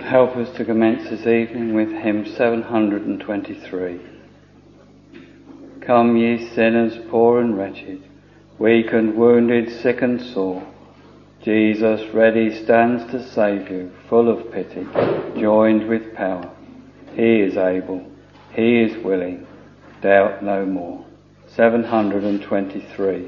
help us to commence this evening with hymn 723. Come ye sinners poor and wretched, weak and wounded, sick and sore, Jesus ready stands to save you, full of pity, joined with power. He is able, he is willing, doubt no more. 723.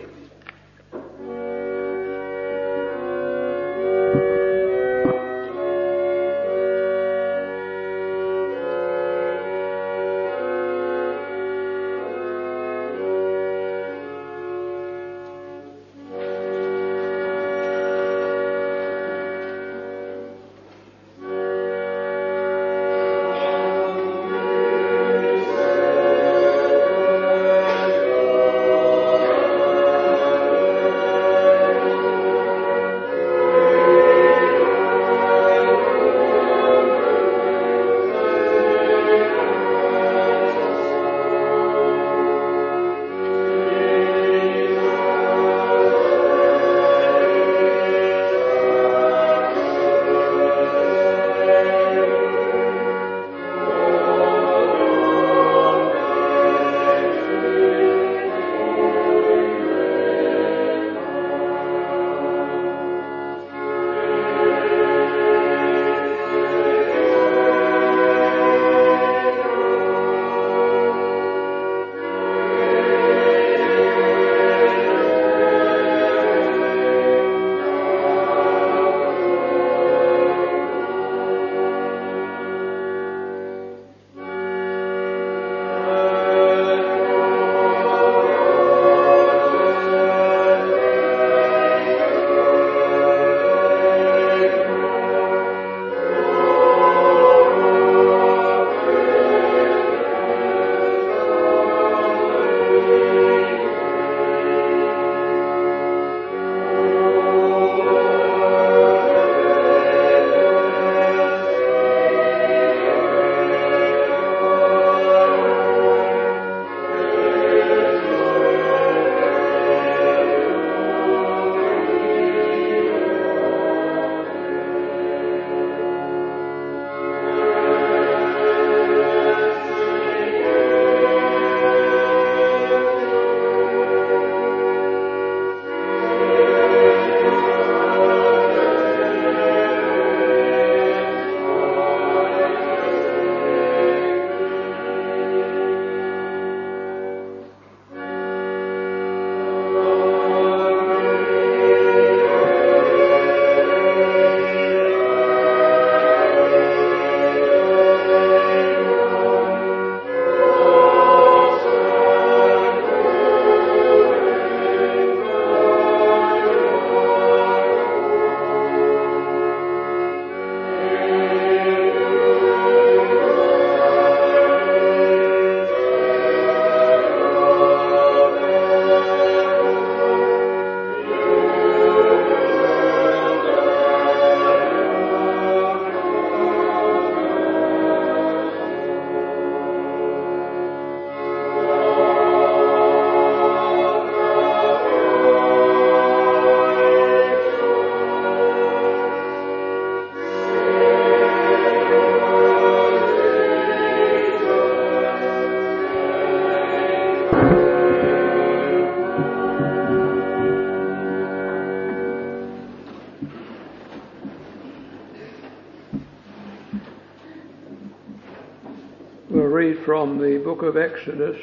From the book of Exodus,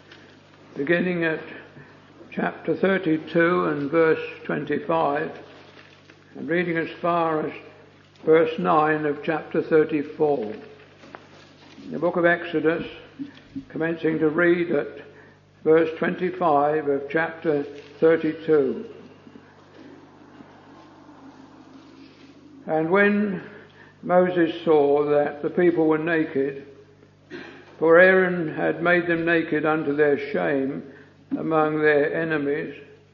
beginning at chapter 32 and verse 25, and reading as far as verse 9 of chapter 34. The book of Exodus, commencing to read at verse 25 of chapter 32. And when Moses saw that the people were naked, for Aaron had made them naked unto their shame among their enemies,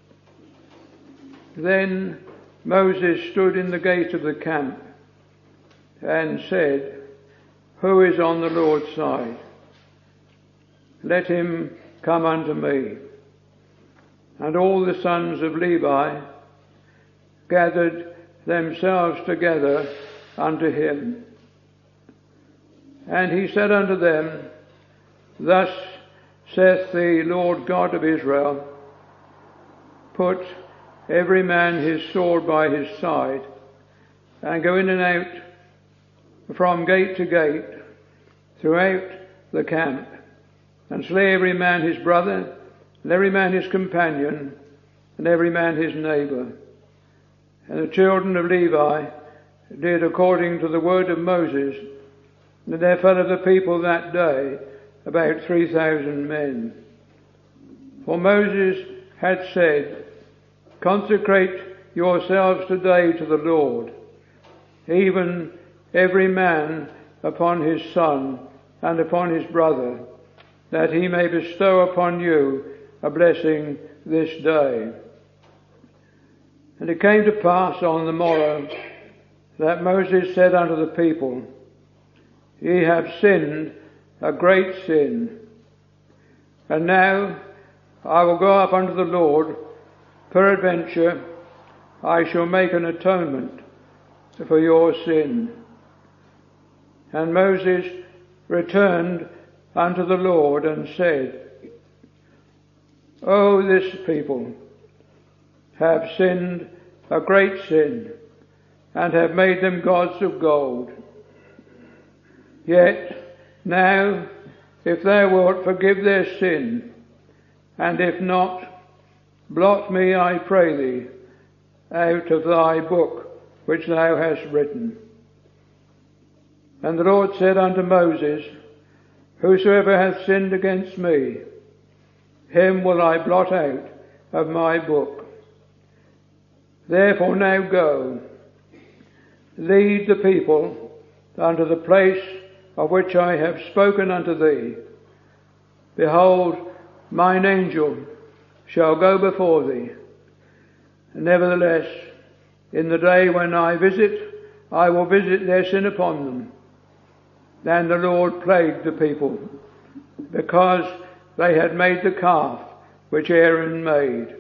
then Moses stood in the gate of the camp and said, Who is on the Lord's side? Let him come unto me. And all the sons of Levi gathered themselves together unto him. And he said unto them, Thus saith the Lord God of Israel, Put every man his sword by his side, and go in and out from gate to gate throughout the camp, and slay every man his brother, and every man his companion, and every man his neighbour. And the children of Levi did according to the word of Moses, and there fell of the people that day about 3,000 men. For Moses had said, Consecrate yourselves today to the Lord, even every man upon his son and upon his brother, that he may bestow upon you a blessing this day. And it came to pass on the morrow that Moses said unto the people, Ye have sinned a great sin. And now I will go up unto the Lord, peradventure I shall make an atonement for your sin. And Moses returned unto the Lord and said, O this people have sinned a great sin, and have made them gods of gold. Yet now, if thou wilt forgive their sin, and if not, blot me, I pray thee, out of thy book which thou hast written. And the Lord said unto Moses, Whosoever hath sinned against me, him will I blot out of my book. Therefore now go, lead the people unto the place of which I have spoken unto thee. Behold, mine angel shall go before thee. Nevertheless, in the day when I visit, I will visit their sin upon them. Then the Lord plagued the people, because they had made the calf which Aaron made.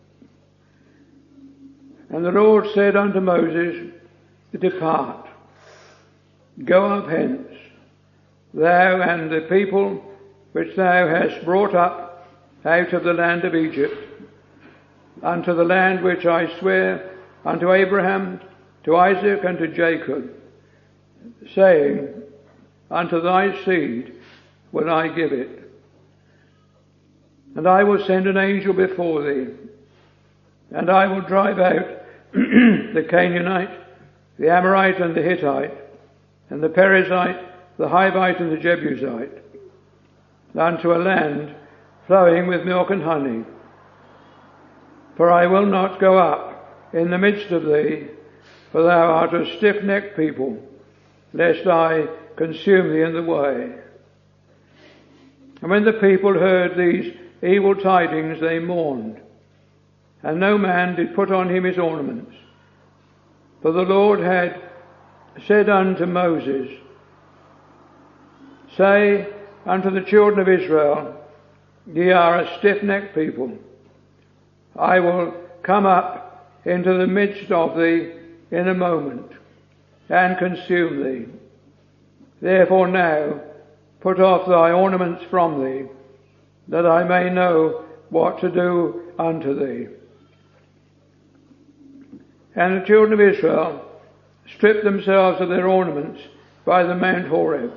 And the Lord said unto Moses, Depart, go up hence, thou and the people which thou hast brought up out of the land of Egypt, unto the land which I swear unto Abraham, to Isaac, and to Jacob, saying, Unto thy seed will I give it. And I will send an angel before thee, and I will drive out the Canaanite, the Amorite, and the Hittite, and the Perizzite, the Hivite, and the Jebusite, unto a land flowing with milk and honey. For I will not go up in the midst of thee, for thou art a stiff-necked people, lest I consume thee in the way. And when the people heard these evil tidings, they mourned, and no man did put on him his ornaments. For the Lord had said unto Moses, Say unto the children of Israel, Ye are a stiff-necked people. I will come up into the midst of thee in a moment, and consume thee. Therefore now put off thy ornaments from thee, that I may know what to do unto thee. And the children of Israel stripped themselves of their ornaments by the Mount Horeb.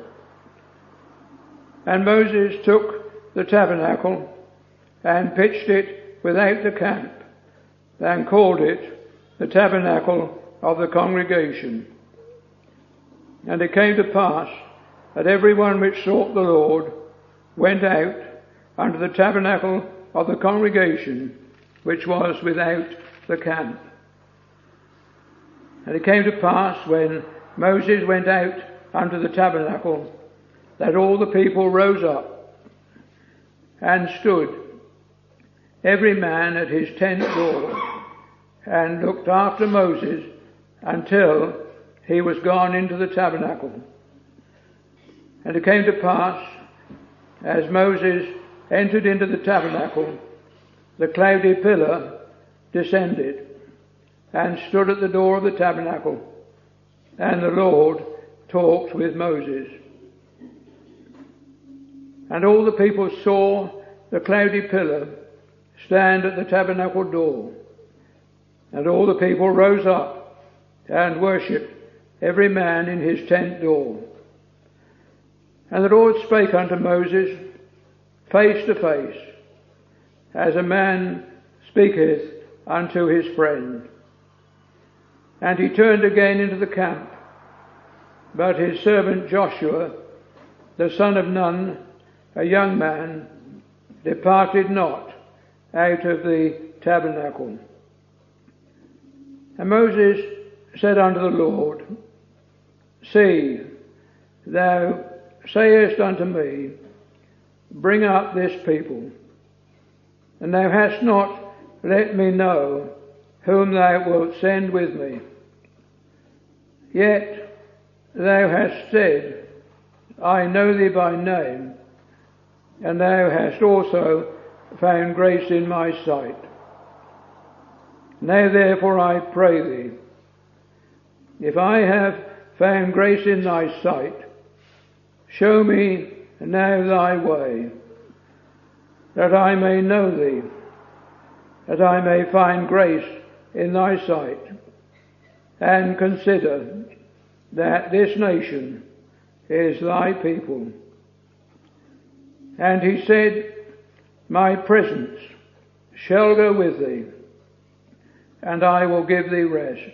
And Moses took the tabernacle and pitched it without the camp, and called it the tabernacle of the congregation. And it came to pass that every one which sought the Lord went out unto the tabernacle of the congregation, which was without the camp. And it came to pass, when Moses went out unto the tabernacle, that all the people rose up and stood, every man at his tent door, and looked after Moses until he was gone into the tabernacle. And it came to pass, as Moses entered into the tabernacle, the cloudy pillar descended and stood at the door of the tabernacle, and the Lord talked with Moses. And all the people saw the cloudy pillar stand at the tabernacle door. And all the people rose up and worshipped, every man in his tent door. And the Lord spake unto Moses face to face, as a man speaketh unto his friend. And he turned again into the camp, but his servant Joshua, the son of Nun, a young man, departed not out of the tabernacle. And Moses said unto the Lord, See, thou sayest unto me, Bring up this people, and thou hast not let me know whom thou wilt send with me. Yet thou hast said, I know thee by name, and thou hast also found grace in my sight. Now therefore I pray thee, if I have found grace in thy sight, show me now thy way, that I may know thee, that I may find grace in thy sight, and consider that this nation is thy people. And he said, My presence shall go with thee, and I will give thee rest.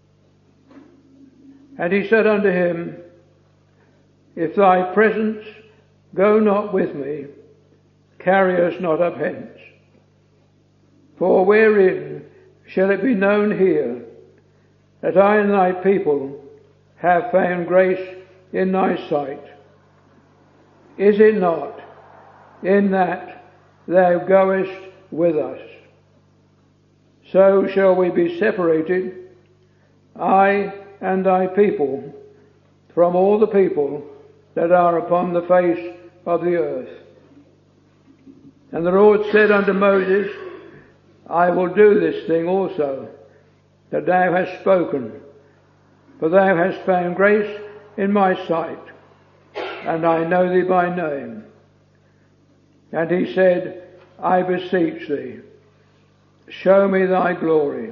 And he said unto him, If thy presence go not with me, carry us not up hence. For wherein shall it be known here that I and thy people have found grace in thy sight? Is it not in that thou goest with us? So shall we be separated, I and thy people, from all the people that are upon the face of the earth. And the Lord said unto Moses, I will do this thing also, that thou hast spoken, for thou hast found grace in my sight, and I know thee by name. And he said, I beseech thee, show me thy glory.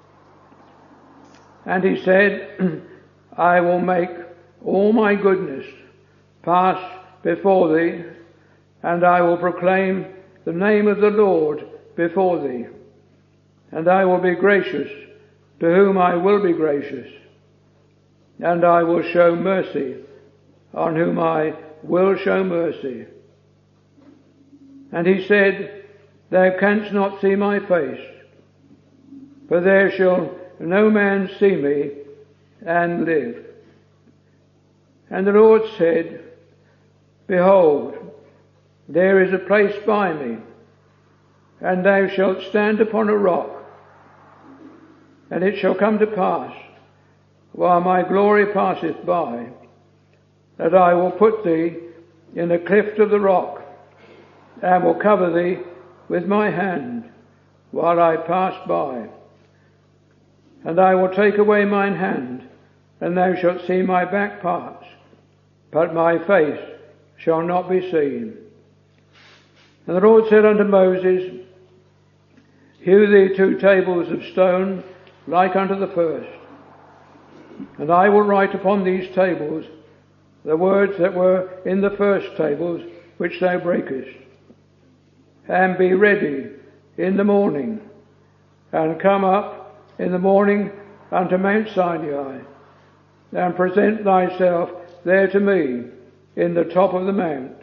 And he said, I will make all my goodness pass before thee, and I will proclaim the name of the Lord before thee. And I will be gracious to whom I will be gracious, and I will show mercy on whom I will show mercy. And he said, Thou canst not see my face, for there shall no man see me and live. And the Lord said, Behold, there is a place by me, and thou shalt stand upon a rock. And it shall come to pass, while my glory passeth by, that I will put thee in a cleft of the rock, and will cover thee with my hand, while I pass by. And I will take away mine hand, and thou shalt see my back parts, but my face shall not be seen. And the Lord said unto Moses, Hew thee 2 tables of stone, like unto the first. And I will write upon these tables the words that were in the first tables, which thou breakest. And be ready in the morning, and come up in the morning unto Mount Sinai, and present thyself there to me in the top of the mount.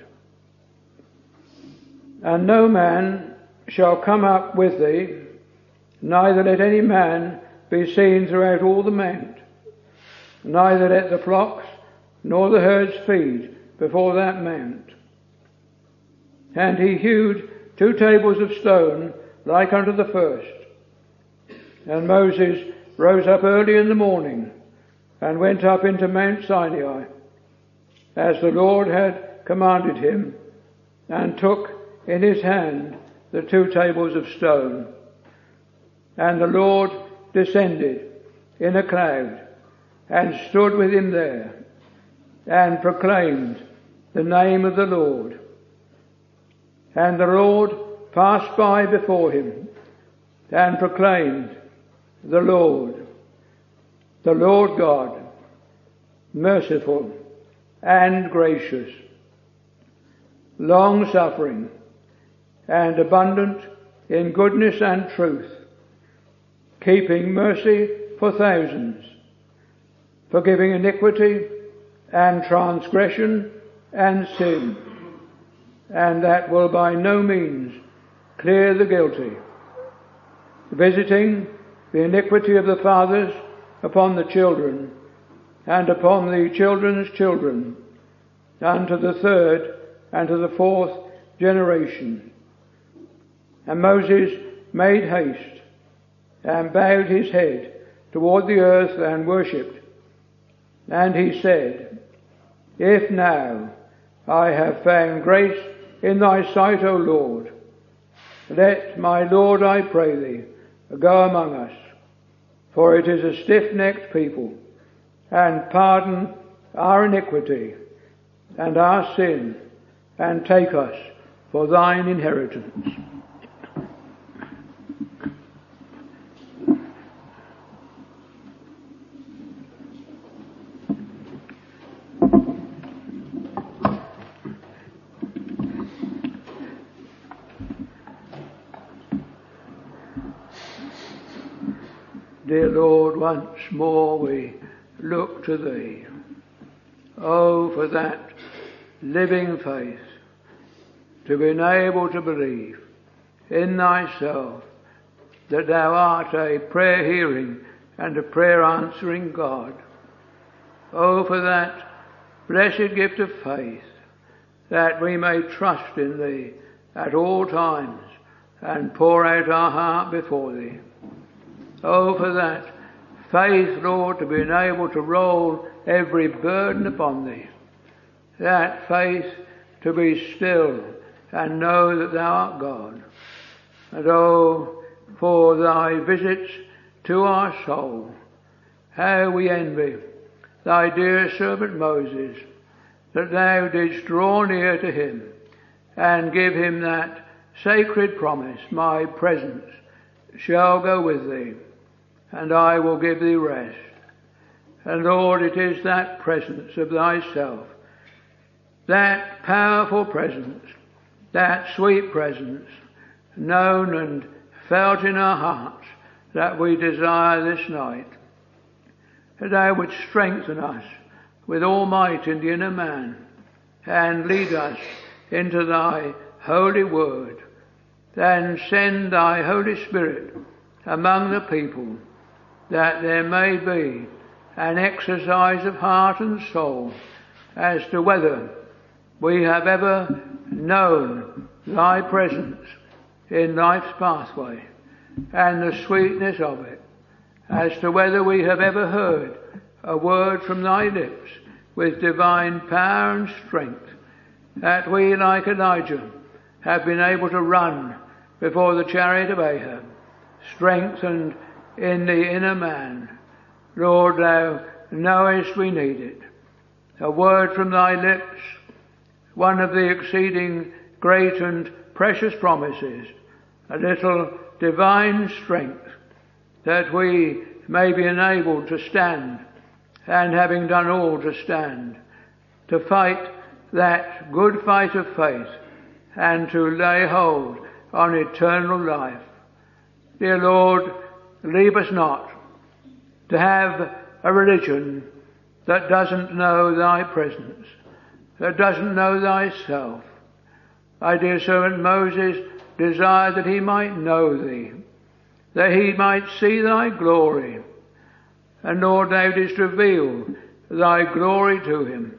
And no man shall come up with thee, neither let any man be seen throughout all the mount, neither let the flocks nor the herds feed before that mount. And he hewed 2 tables of stone like unto the first. And Moses rose up early in the morning, and went up into Mount Sinai, as the Lord had commanded him, and took in his hand the 2 tables of stone. And the Lord descended in a cloud, and stood with him there, and proclaimed the name of the Lord. And the Lord passed by before him and proclaimed, the Lord God, merciful and gracious, long-suffering and abundant in goodness and truth, keeping mercy for thousands, forgiving iniquity and transgression and sin, and that will by no means clear the guilty, visiting the iniquity of the fathers upon the children, and upon the children's children, unto the third and to the fourth generation. And Moses made haste, and bowed his head toward the earth, and worshipped. And he said, If now I have found grace in thy sight, O Lord, let my Lord, I pray thee, go among us, for it is a stiff-necked people, and pardon our iniquity and our sin, and take us for thine inheritance. Dear Lord, once more we look to Thee. Oh, for that living faith, to be able to believe in Thyself that Thou art a prayer-hearing and a prayer-answering God. Oh, for that blessed gift of faith, that we may trust in Thee at all times and pour out our heart before Thee. Oh, for that faith, Lord, to be able to roll every burden upon Thee. That faith to be still and know that Thou art God. And oh, for Thy visits to our soul. How we envy Thy dear servant Moses, that Thou didst draw near to him and give him that sacred promise, my presence shall go with thee, and I will give thee rest. And Lord, it is that presence of Thyself, that powerful presence, that sweet presence, known and felt in our hearts, that we desire this night. That Thou would strengthen us with all might in the inner man, and lead us into Thy holy word, and send Thy Holy Spirit among the people, that there may be an exercise of heart and soul as to whether we have ever known Thy presence in life's pathway and the sweetness of it, as to whether we have ever heard a word from Thy lips with divine power and strength, that we, like Elijah, have been able to run before the chariot of Ahab, strengthened in the inner man. Lord, Thou knowest we need it. A word from Thy lips, one of the exceeding great and precious promises, a little divine strength, that we may be enabled to stand, and having done all to stand, to fight that good fight of faith, and to lay hold on eternal life. Dear Lord, leave us not to have a religion that doesn't know Thy presence, that doesn't know Thyself. Thy dear servant Moses desired that he might know Thee, that he might see Thy glory. And Lord, Thou didst reveal Thy glory to him,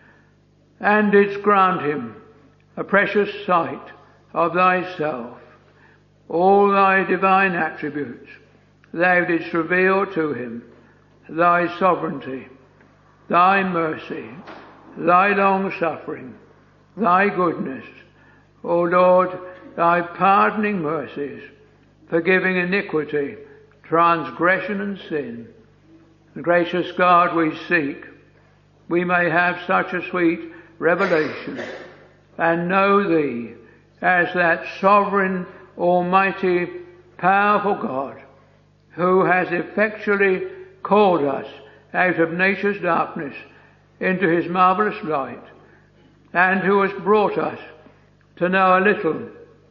and didst grant him a precious sight of Thyself. All Thy divine attributes Thou didst reveal to him, Thy sovereignty, Thy mercy, Thy long-suffering, Thy goodness, O Lord, Thy pardoning mercies, forgiving iniquity, transgression and sin. And gracious God, we seek we may have such a sweet revelation and know Thee as that sovereign, almighty, powerful God who has effectually called us out of nature's darkness into his marvellous light, and who has brought us to know a little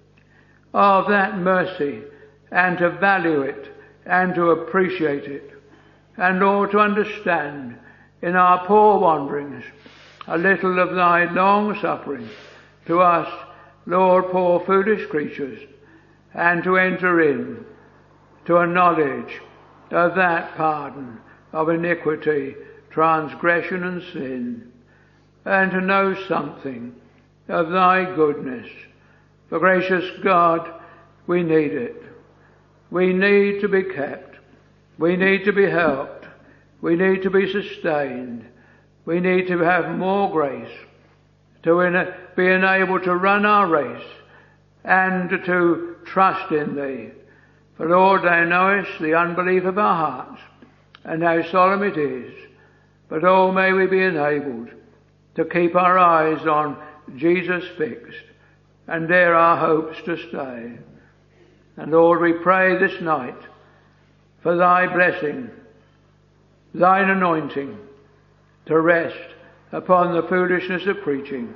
of that mercy and to value it and to appreciate it, and Lord, to understand in our poor wanderings a little of thy long suffering to us, Lord, poor foolish creatures, and to enter in to a knowledge of that pardon of iniquity, transgression and sin, and to know something of thy goodness. For gracious God, we need it. We need to be kept. We need to be helped. We need to be sustained. We need to have more grace to be enabled to run our race and to trust in thee. For Lord, thou knowest the unbelief of our hearts and how solemn it is. But oh, may we be enabled to keep our eyes on Jesus fixed, and there our hopes to stay. And Lord, we pray this night for thy blessing, thine anointing to rest upon the foolishness of preaching.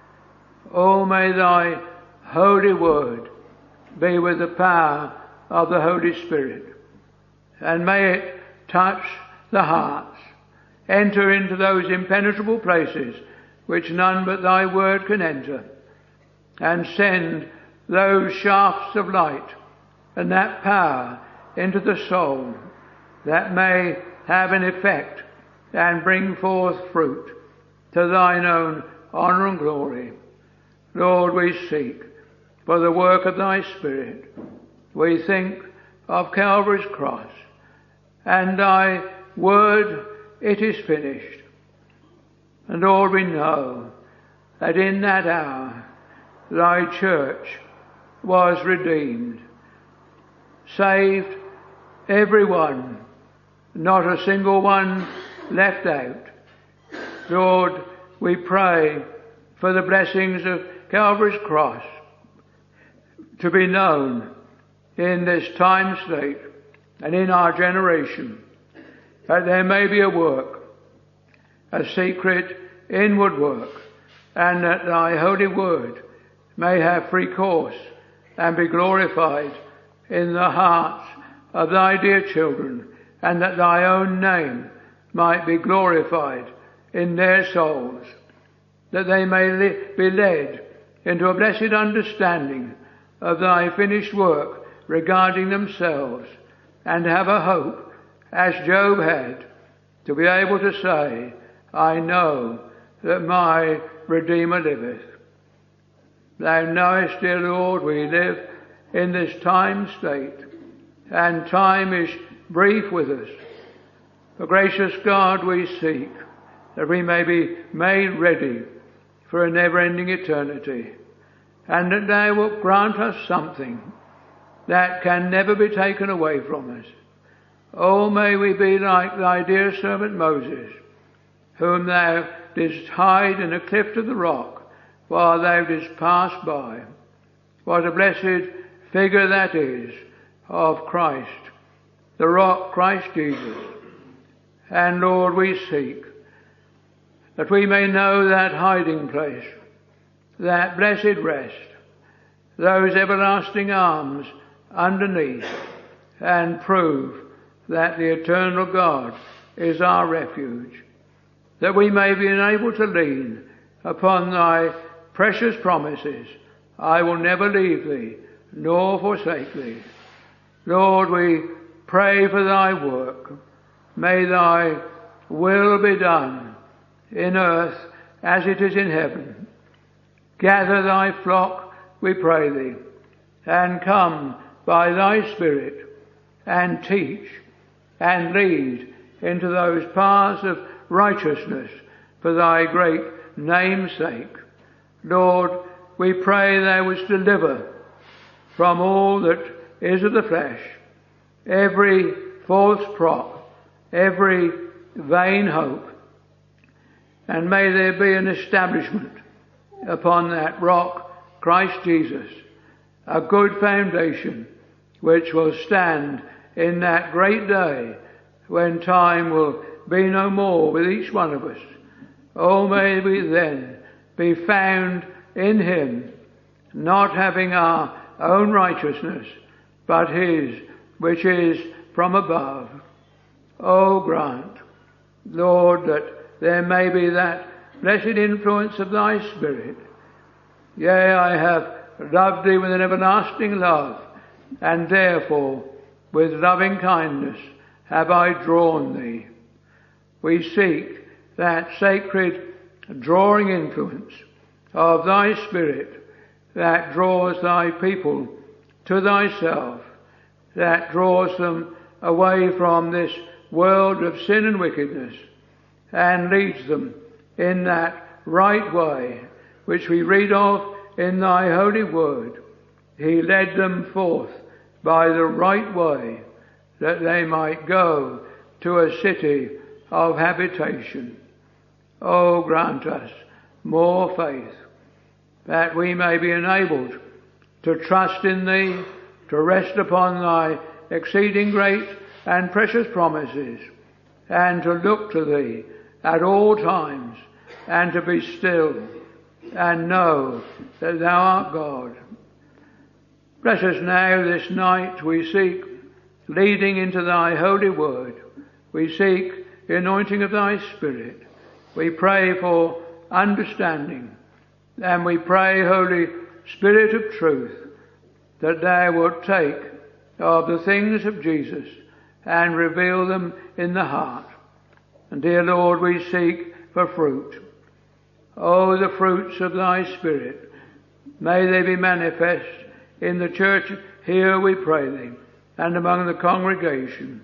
Oh, may thy holy word be with the power of the Holy Spirit, and may it touch the hearts, enter into those impenetrable places which none but thy word can enter, and send those shafts of light and that power into the soul that may have an effect and bring forth fruit to thine own honour and glory. Lord, we seek for the work of thy Spirit. We think of Calvary's cross and thy word, it is finished. And Lord, we know that in that hour thy church was redeemed, saved every one, not a single one left out. Lord, we pray for the blessings of Calvary's cross to be known in this time state and in our generation, that there may be a work, a secret inward work, and that thy holy word may have free course and be glorified in the hearts of thy dear children, and that thy own name might be glorified in their souls, that they may be led into a blessed understanding of thy finished work regarding themselves, and have a hope, as Job had, to be able to say, I know that my Redeemer liveth. Thou knowest, dear Lord, we live in this time state, and time is brief with us. For gracious God, we seek that we may be made ready for a never-ending eternity, and that thou wilt grant us something that can never be taken away from us. Oh, may we be like thy dear servant Moses, whom thou didst hide in a cleft of the rock while thou didst pass by. What a blessed figure that is of Christ, the rock, Christ Jesus. And Lord, we seek that we may know that hiding place, that blessed rest, those everlasting arms underneath, and prove that the eternal God is our refuge, that we may be enabled to lean upon thy precious promises. I will never leave thee, nor forsake thee. Lord, we pray for thy work. May thy will be done in earth as it is in heaven. Gather thy flock, we pray thee, and come by thy Spirit and teach and lead into those paths of righteousness for thy great name's sake. Lord, we pray thou wouldst deliver from all that is of the flesh, every false prop, every vain hope, and may there be an establishment upon that rock, Christ Jesus, a good foundation which will stand in that great day when time will be no more with each one of us. Oh, may we then be found in him, not having our own righteousness, but his which is from above. Oh, grant, Lord, that there may be that blessed influence of thy Spirit. Yea, I have loved thee with an everlasting love, and therefore with loving kindness have I drawn thee. We seek that sacred drawing influence of thy Spirit that draws thy people to thyself, that draws them away from this world of sin and wickedness, and leads them in that right way which we read of in thy holy word. He led them forth by the right way, that they might go to a city of habitation. Oh, grant us more faith, that we may be enabled to trust in thee, to rest upon thy exceeding great and precious promises, and to look to thee at all times, and to be still, and know that thou art God. Bless us now this night, we seek leading into thy holy word. We seek the anointing of thy Spirit. We pray for understanding, and we pray, Holy Spirit of truth, that thou wilt take of the things of Jesus and reveal them in the heart. And dear Lord, we seek for fruit. Oh, the fruits of thy Spirit, may they be manifest in the church here, we pray thee, and among the congregation.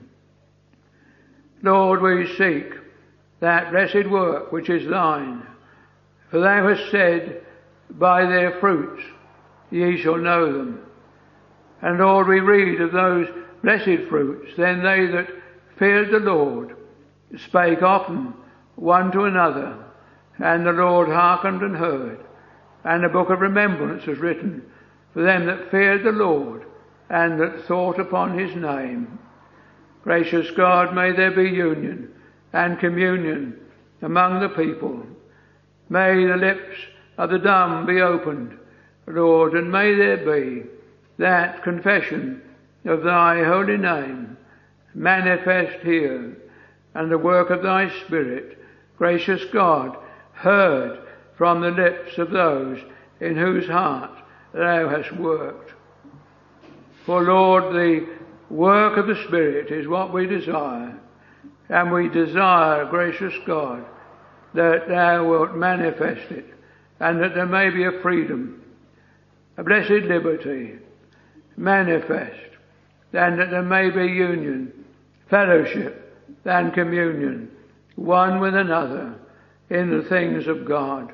Lord, we seek that blessed work which is thine. For thou hast said, by their fruits ye shall know them. And Lord, we read of those blessed fruits. Then they that feared the Lord spake often one to another, and the Lord hearkened and heard. And a book of remembrance was written for them that feared the Lord, and that thought upon his name. Gracious God, may there be union and communion among the people. May the lips of the dumb be opened, Lord, and may there be that confession of thy holy name manifest here, and the work of thy Spirit, gracious God, heard from the lips of those in whose heart thou hast worked. For Lord, the work of the Spirit is what we desire, and we desire, gracious God, that thou wilt manifest it, and that there may be a freedom, a blessed liberty manifest, and that there may be union, fellowship, and communion, one with another, in the things of God.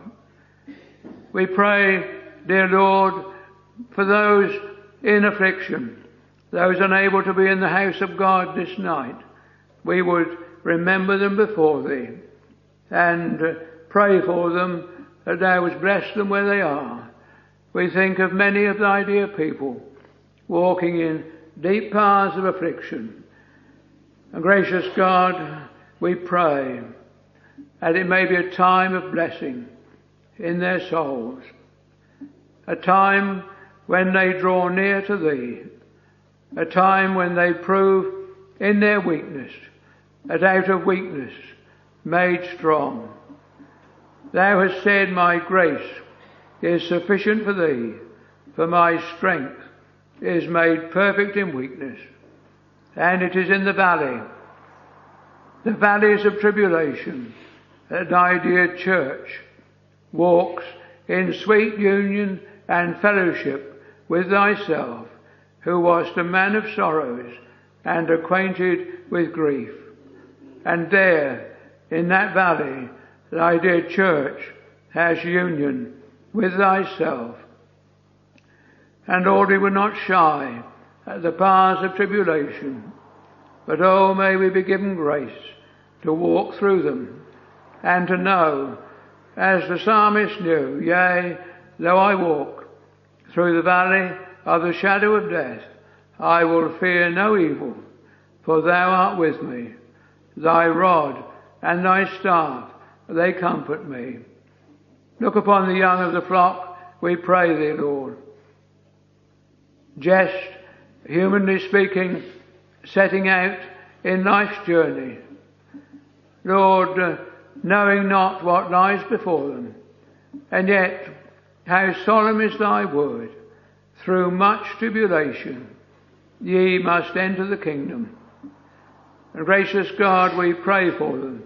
We pray, dear Lord, for those in affliction, those unable to be in the house of God this night. We would remember them before thee, and pray for them that thou wouldst bless them where they are. We think of many of thy dear people walking in deep paths of affliction. And gracious God, we pray that it may be a time of blessing in their souls, a time when they draw near to thee, a time when they prove in their weakness that out of weakness made strong. Thou hast said, my grace is sufficient for thee, for my strength is made perfect in weakness. And it is in the valleys of tribulation, that thy dear church walks in sweet union and fellowship with thyself, who wast a man of sorrows and acquainted with grief. And there, in that valley, thy dear church has union with thyself. And Lord, we were not shy at the paths of tribulation, but oh, may we be given grace to walk through them, and to know, as the psalmist knew, yea, though I walk through the valley of the shadow of death, I will fear no evil, for thou art with me. Thy rod and thy staff, they comfort me. Look upon the young of the flock, we pray thee, Lord. Just, humanly speaking, setting out in life's journey. Lord, knowing not what lies before them, and yet how solemn is thy word. Through much tribulation ye must enter the kingdom. And gracious God, we pray for them.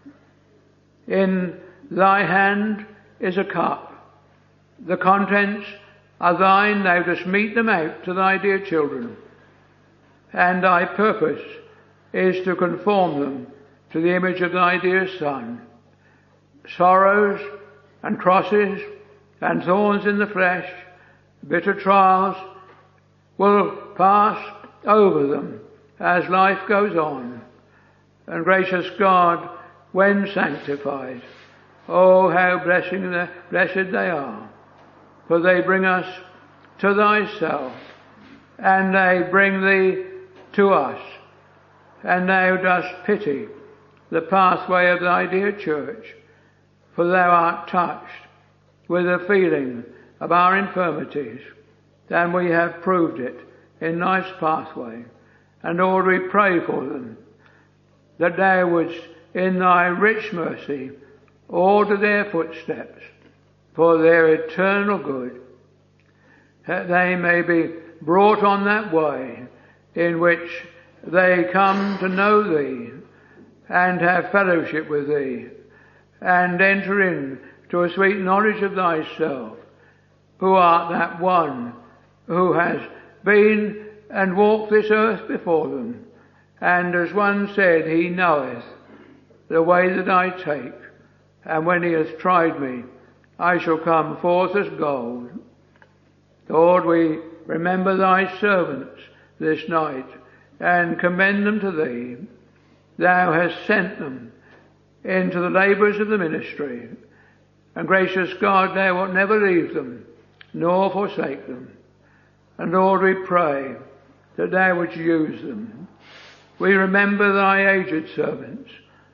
In thy hand is a cup. The contents are thine. Thou dost mete them out to thy dear children. And thy purpose is to conform them to the image of thy dear Son. Sorrows and crosses and thorns in the flesh, bitter trials will pass over them as life goes on. And gracious God, when sanctified, oh, how blessed they are, for they bring us to thyself, and they bring thee to us, and thou dost pity the pathway of thy dear church, for thou art touched with the feeling of our infirmities, and we have proved it in life's pathway. And Lord, we pray for them, that thou wouldst in thy rich mercy order their footsteps for their eternal good, that they may be brought on that way in which they come to know thee and have fellowship with thee and enter into a sweet knowledge of thyself, who art that one who has been and walked this earth before them. And as one said, he knoweth the way that I take, and when he has tried me, I shall come forth as gold. Lord, we remember thy servants this night and commend them to thee. Thou hast sent them into the labours of the ministry, and gracious God, thou wilt never leave them nor forsake them. And Lord, we pray that thou wouldst use them. We remember thy aged servants,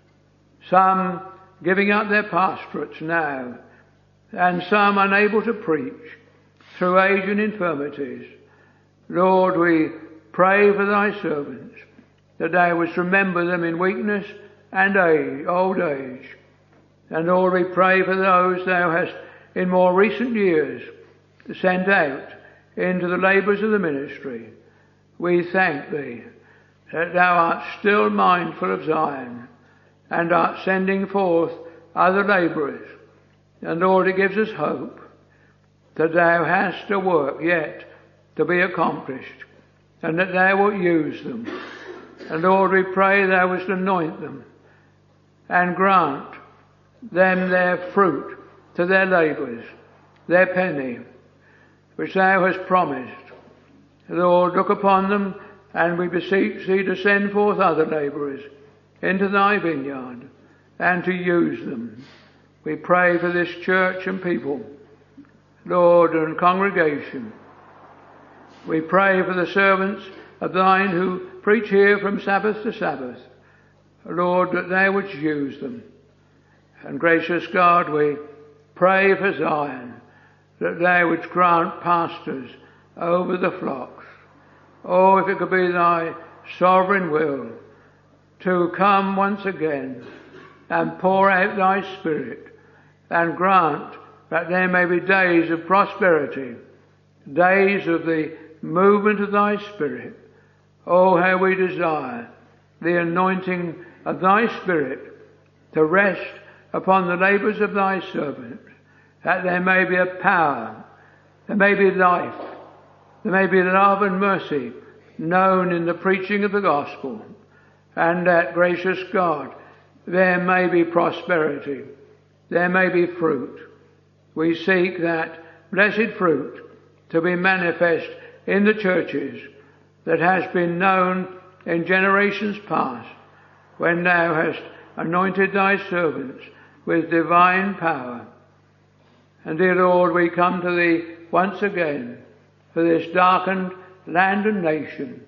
some giving up their pastorates now, and some unable to preach through age and infirmities. Lord, we pray for thy servants, that thou wouldst remember them in weakness and old age. And Lord, we pray for those thou hast in more recent years sent out into the labours of the ministry. We thank thee that thou art still mindful of Zion and art sending forth other labourers. And Lord, it gives us hope that thou hast a work yet to be accomplished, and that thou wilt use them. And Lord, we pray thou wouldst anoint them and grant them their fruit to their labours, their penny, which thou hast promised. Lord, look upon them, and we beseech thee to send forth other labourers into thy vineyard and to use them. We pray for this church and people, Lord, and congregation. We pray for the servants of thine who preach here from Sabbath to Sabbath, Lord, that thou wouldst use them. And gracious God, we pray for Zion, that thou wouldst grant pastors over the flocks. Oh, if it could be thy sovereign will to come once again and pour out thy Spirit, and grant that there may be days of prosperity, days of the movement of thy Spirit. Oh, how we desire the anointing of thy Spirit to rest upon the labours of thy servants, that there may be a power, there may be life, there may be love and mercy known in the preaching of the gospel, and that, gracious God, there may be prosperity, there may be fruit. We seek that blessed fruit to be manifest in the churches that has been known in generations past, when thou hast anointed thy servants with divine power. And dear Lord, we come to thee once again for this darkened land and nation.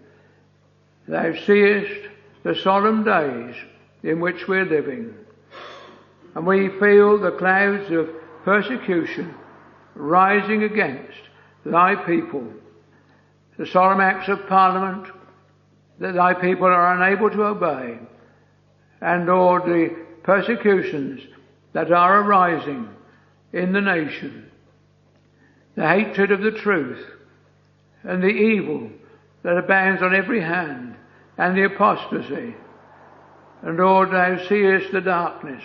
Thou seest the solemn days in which we're living, and we feel the clouds of persecution rising against thy people, the solemn acts of Parliament that thy people are unable to obey, and Lord, the persecutions that are arising in the nation, the hatred of the truth, and the evil that abounds on every hand, and the apostasy. And Lord, thou seest the darkness.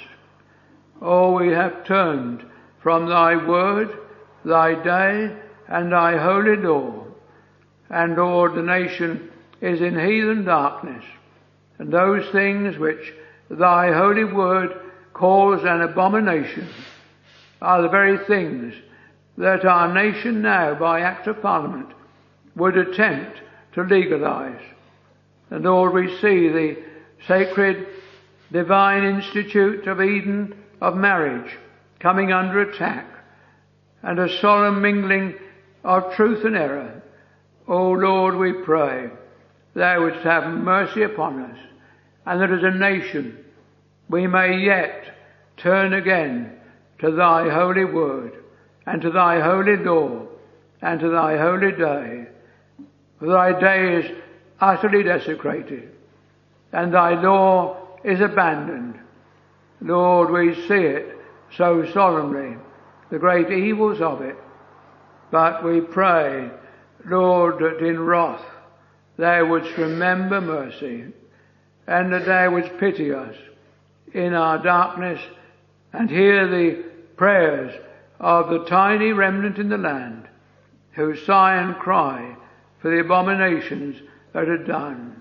Oh, we have turned from thy word, thy day, and thy holy law. And Lord, the nation is in heathen darkness, and those things which thy holy word calls an abomination are the very things that our nation now, by Act of Parliament, would attempt to legalise. And Lord, we see the sacred divine institute of Eden of marriage coming under attack, and a solemn mingling of truth and error. O Lord, we pray thou wouldst have mercy upon us, and that as a nation we may yet turn again to thy holy word, and to thy holy law, and to thy holy day. For thy day is utterly desecrated, and thy law is abandoned. Lord, we see it so solemnly, the great evils of it. But we pray, Lord, that in wrath thou wouldst remember mercy, and that thou wouldst pity us in our darkness, and hear the prayers of the tiny remnant in the land, who sigh and cry for the abominations that are done.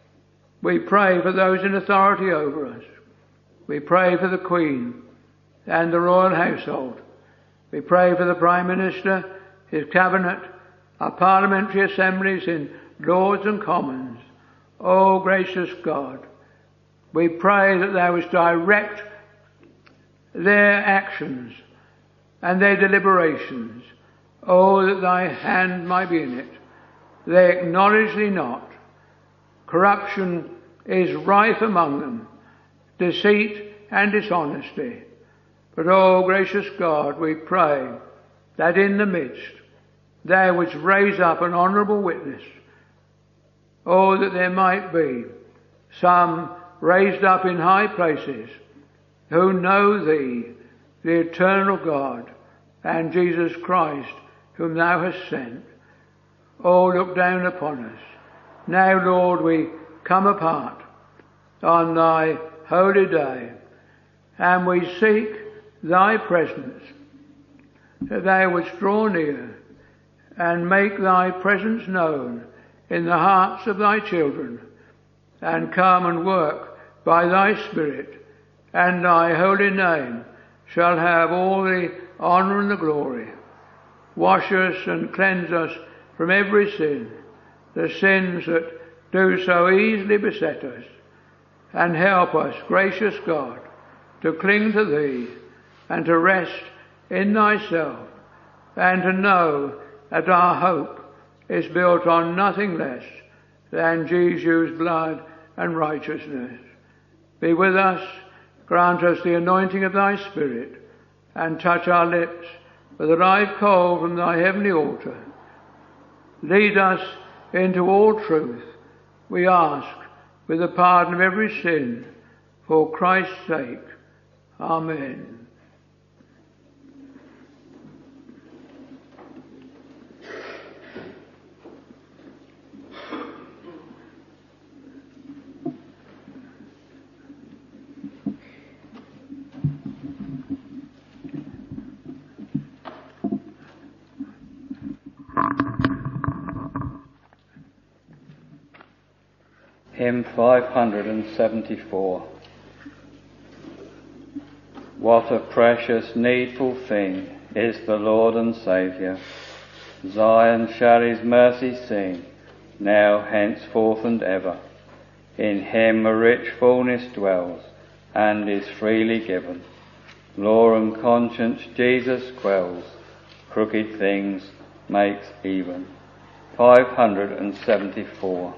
We pray for those in authority over us. We pray for the Queen and the royal household. We pray for the Prime Minister, his cabinet, our parliamentary assemblies in Lords and Commons. O gracious God, we pray that thou wouldst direct their actions and their deliberations. Oh, that thy hand might be in it. They acknowledge thee not. Corruption is rife among them, deceit and dishonesty. But, O gracious God, we pray that in the midst thou wouldst raise up an honourable witness. Oh, that there might be some raised up in high places who know thee, the eternal God, and Jesus Christ, whom thou hast sent. Oh, look down upon us. Now, Lord, we come apart on thy holy day, and we seek thy presence, that thou wouldst draw near and make thy presence known in the hearts of thy children, and come and work by thy Spirit, and thy holy name shall have all the honour and the glory. Wash us and cleanse us from every sin, the sins that do so easily beset us, and help us, gracious God, to cling to thee and to rest in thyself, and to know that our hope is built on nothing less than Jesus' blood and righteousness. Be with us, grant us the anointing of thy Spirit, and touch our lips with a live coal from thy heavenly altar. Lead us into all truth, we ask, with the pardon of every sin, for Christ's sake. Amen. Hymn 574. What a precious, needful thing is the Lord and Saviour. Zion shall his mercy sing, now, henceforth and ever. In him a rich fullness dwells, and is freely given. Law and conscience Jesus quells, crooked things makes even. 574.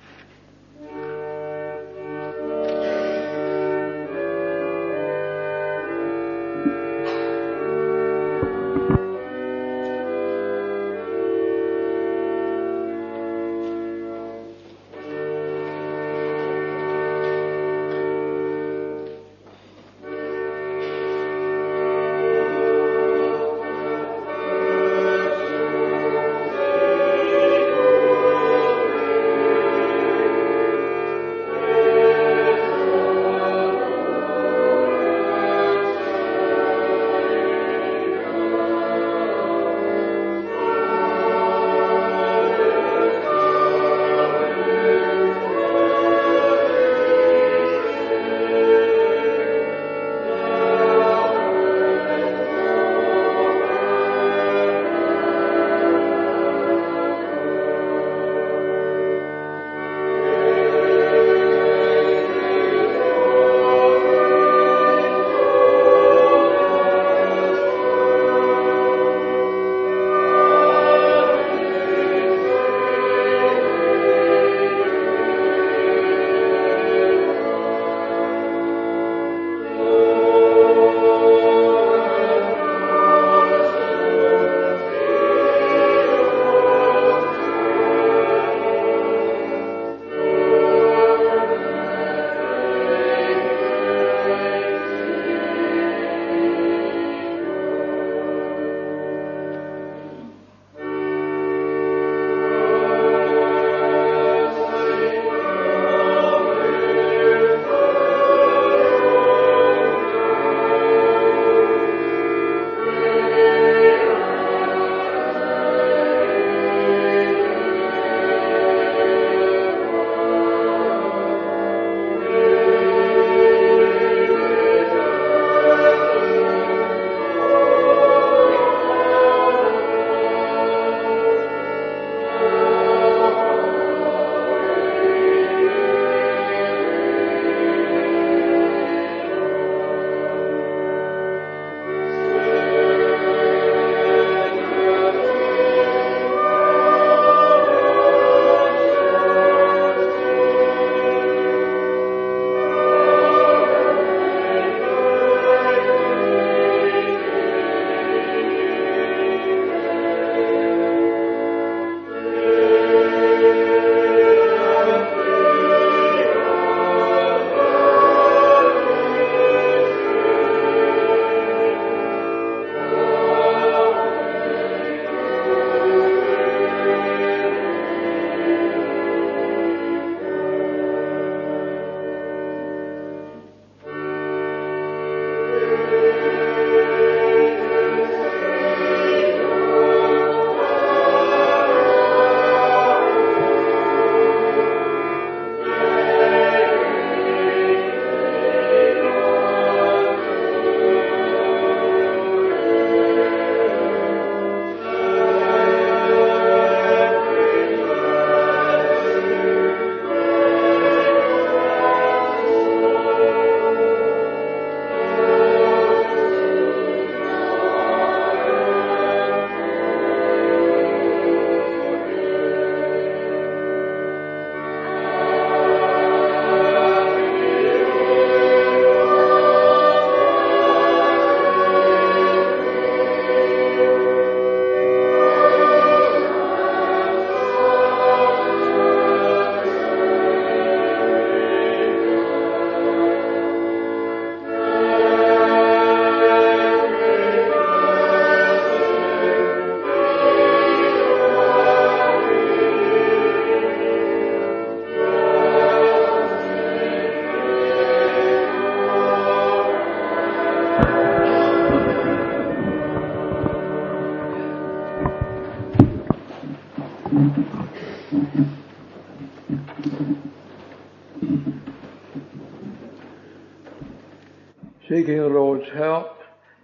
Seeking the Lord's help,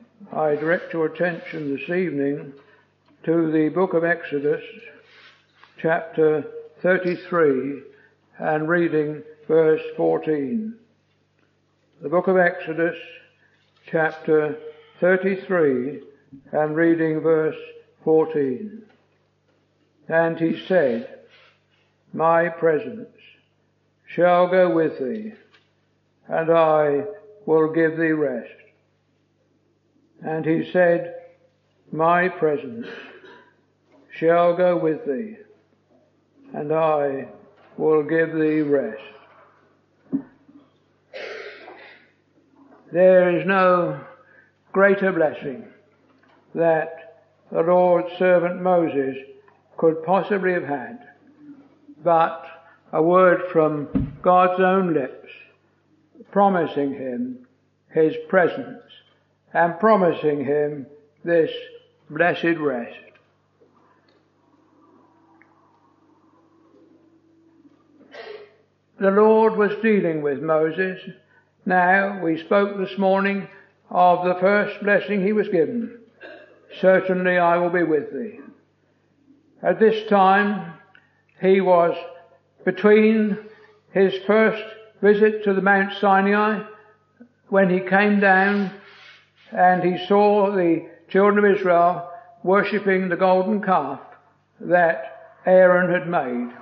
I direct your attention this evening to the book of Exodus, chapter 33, and reading verse 14. The book of Exodus, chapter 33, and reading verse 14. And he said, My presence shall go with thee, and I will give thee rest. And he said, My presence shall go with thee, and I will give thee rest. There is no greater blessing that the Lord's servant Moses could possibly have had, but a word from God's own lips promising him his presence and promising him this blessed rest. The Lord was dealing with Moses. Now, we spoke this morning of the first blessing he was given. Certainly I will be with thee. At this time, he was between his first visit to the Mount Sinai, when he came down and he saw the children of Israel worshipping the golden calf that Aaron had made.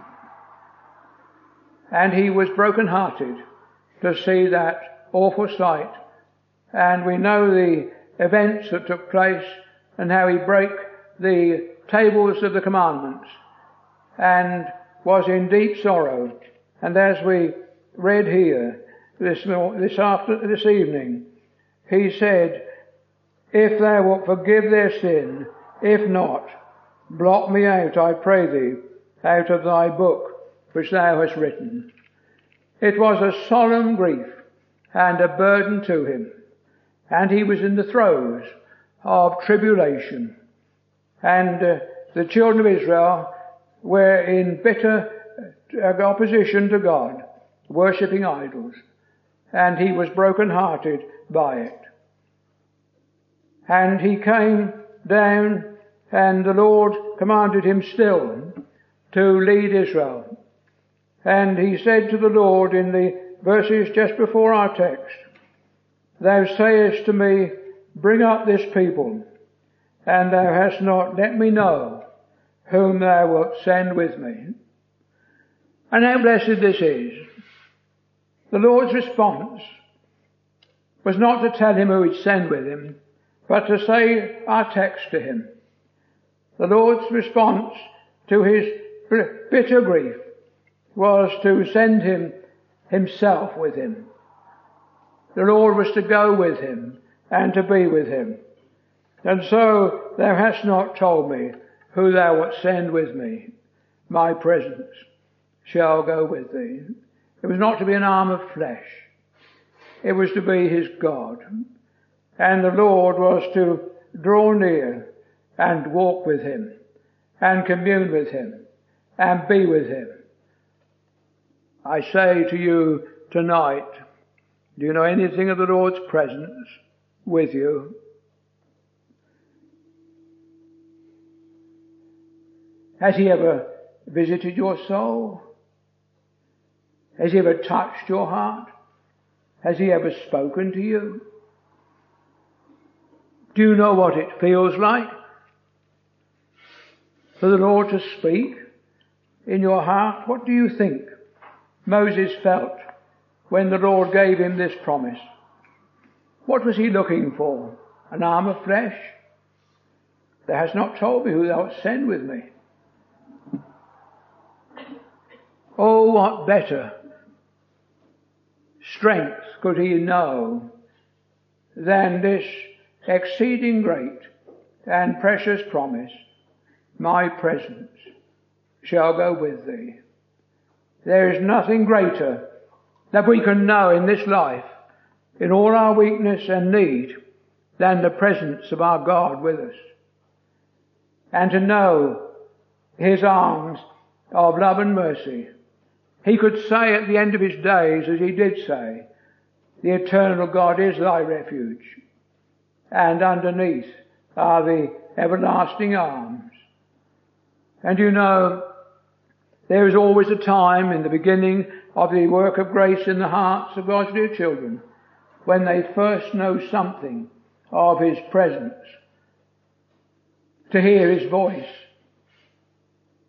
And he was broken-hearted to see that awful sight. And we know the events that took place and how he broke the tables of the commandments and was in deep sorrow. And as we read here this evening, he said, If thou wilt forgive their sin, if not, blot me out, I pray thee, out of thy book which thou hast written. It was a solemn grief and a burden to him, and he was in the throes of tribulation, and the children of Israel were in bitter opposition to God, worshipping idols, and he was broken-hearted by it. And he came down, and the Lord commanded him still to lead Israel. And he said to the Lord in the verses just before our text, Thou sayest to me, Bring up this people, and thou hast not let me know whom thou wilt send with me. And how blessed this is. The Lord's response was not to tell him who he'd send with him, but to say our text to him. The Lord's response to his bitter grief was to send him himself with him. The Lord was to go with him and to be with him. And so thou hast not told me who thou wilt send with me. My presence shall go with thee. It was not to be an arm of flesh. It was to be his God. And the Lord was to draw near and walk with him and commune with him and be with him. I say to you tonight, do you know anything of the Lord's presence with you? Has he ever visited your soul? Has he ever touched your heart? Has he ever spoken to you? Do you know what it feels like for the Lord to speak in your heart? What do you think Moses felt when the Lord gave him this promise? What was he looking for? An arm of flesh? Thou hast not told me who thou wilt send with me. Oh, what better strength could he know than this exceeding great and precious promise, My presence shall go with thee. There is nothing greater that we can know in this life, in all our weakness and need, than the presence of our God with us. And to know his arms of love and mercy. He could say at the end of his days, as he did say, the eternal God is thy refuge, and underneath are the everlasting arms. And you know, there is always a time in the beginning of the work of grace in the hearts of God's dear children when they first know something of his presence, to hear his voice.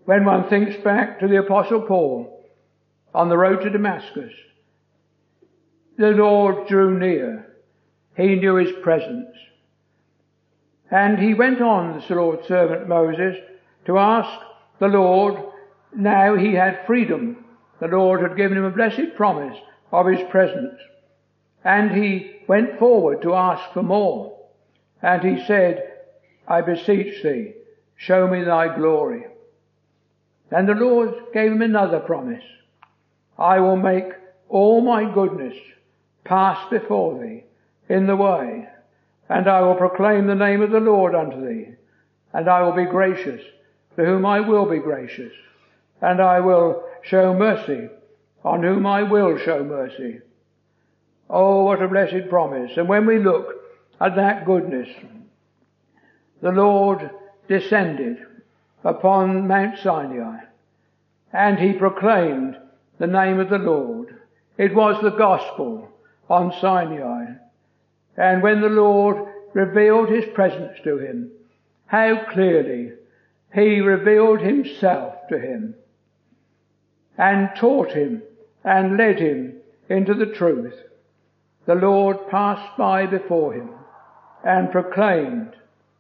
When one thinks back to the Apostle Paul on the road to Damascus, the Lord drew near. He knew his presence. And he went on, the Lord's servant Moses, to ask the Lord. Now he had freedom. The Lord had given him a blessed promise of his presence. And he went forward to ask for more. And he said, I beseech thee, show me thy glory. And the Lord gave him another promise. I will make all my goodness pass before thee in the way, and I will proclaim the name of the Lord unto thee, and I will be gracious to whom I will be gracious, and I will show mercy on whom I will show mercy. Oh, what a blessed promise. And when we look at that goodness, the Lord descended upon Mount Sinai, and he proclaimed the name of the Lord. It was the gospel on Sinai. And when the Lord revealed his presence to him, how clearly he revealed himself to him and taught him and led him into the truth. The Lord passed by before him and proclaimed.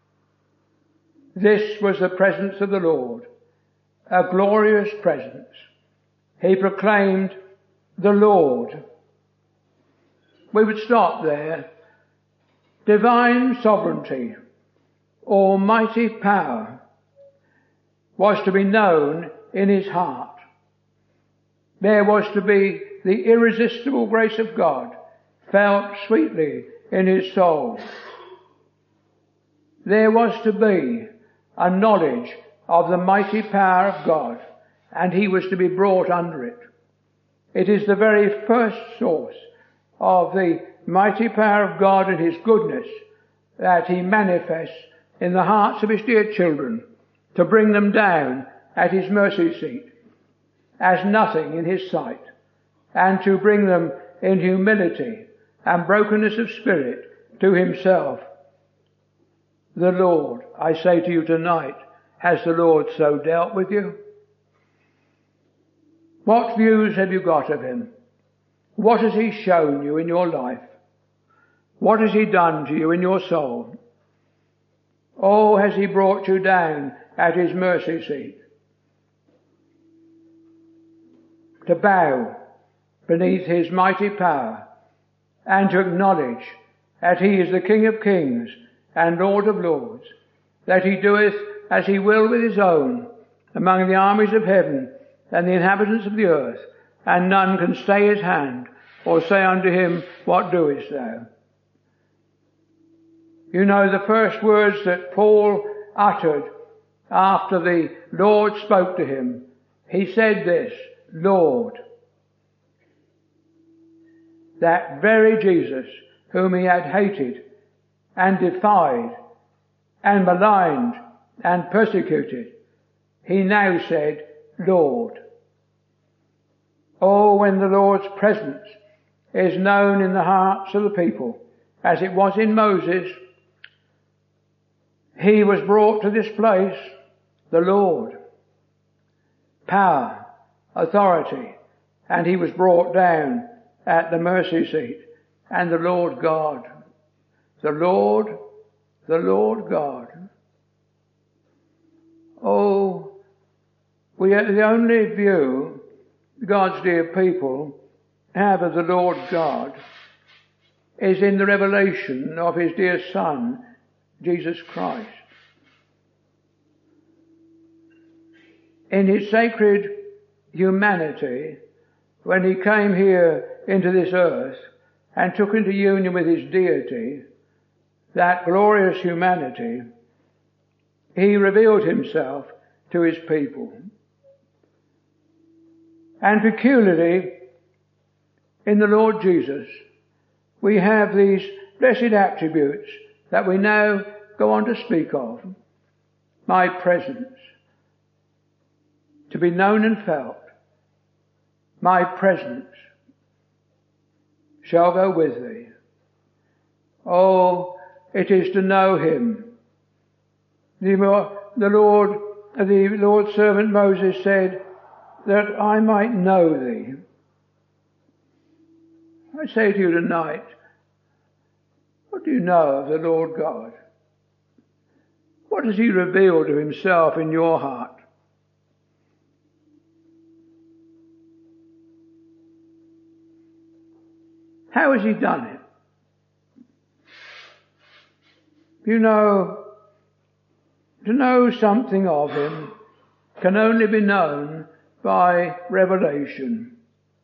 This was the presence of the Lord, a glorious presence. He proclaimed the Lord. We would stop there. Divine sovereignty, almighty power, was to be known in his heart. There was to be the irresistible grace of God felt sweetly in his soul. There was to be a knowledge of the mighty power of God, and he was to be brought under it. It is the very first source of the mighty power of God and his goodness that he manifests in the hearts of his dear children, to bring them down at his mercy seat as nothing in his sight, and to bring them in humility and brokenness of spirit to himself. The Lord, I say to you tonight, has the Lord so dealt with you? What views have you got of him? What has he shown you in your life? What has he done to you in your soul? Oh, has he brought you down at his mercy seat to bow beneath his mighty power and to acknowledge that he is the King of kings and Lord of lords, that he doeth as he will with his own among the armies of heaven and the inhabitants of the earth, and none can stay his hand or say unto him, what doest thou? You know the first words that Paul uttered after the Lord spoke to him. He said this, Lord. That very Jesus whom he had hated and defied and maligned and persecuted, he now said, Lord. Oh, when the Lord's presence is known in the hearts of the people, as it was in Moses, he was brought to this place, the Lord. Power, authority, and he was brought down at the mercy seat. And the Lord God, the Lord God. Oh, we are the only view God's dear people have of the Lord God is in the revelation of his dear Son, Jesus Christ. In his sacred humanity, when he came here into this earth and took into union with his deity, that glorious humanity, he revealed himself to his people. And peculiarly, in the Lord Jesus, we have these blessed attributes that we now go on to speak of. My presence, to be known and felt. My presence shall go with thee. Oh, it is to know him. The Lord the Lord's servant Moses said, that I might know thee. I say to you tonight, what do you know of the Lord God? What does he reveal to himself in your heart? How has he done it? You know, to know something of him can only be known by revelation.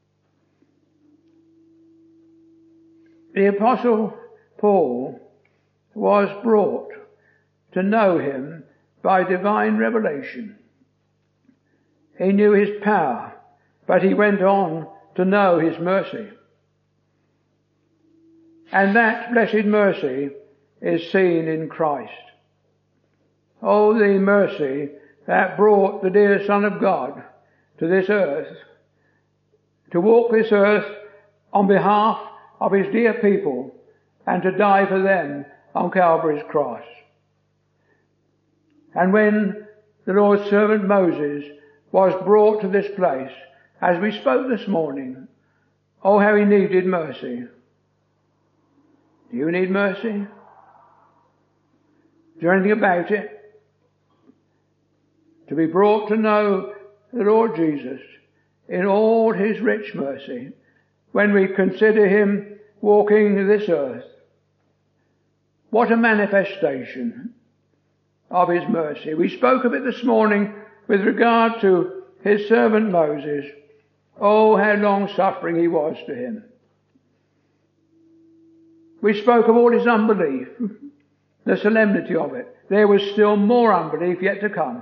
The Apostle Paul was brought to know him by divine revelation. He knew his power, but he went on to know his mercy. And that blessed mercy is seen in Christ. Oh, the mercy that brought the dear Son of God to this earth, to walk this earth on behalf of his dear people and to die for them on Calvary's cross. And when the Lord's servant Moses was brought to this place, as we spoke this morning, oh, how he needed mercy. Do you need mercy? Is there anything about it? To be brought to know the Lord Jesus in all his rich mercy, when we consider him walking this earth. What a manifestation of his mercy. We spoke of it this morning with regard to his servant Moses. Oh, how long-suffering he was to him. We spoke of all his unbelief, the solemnity of it. There was still more unbelief yet to come.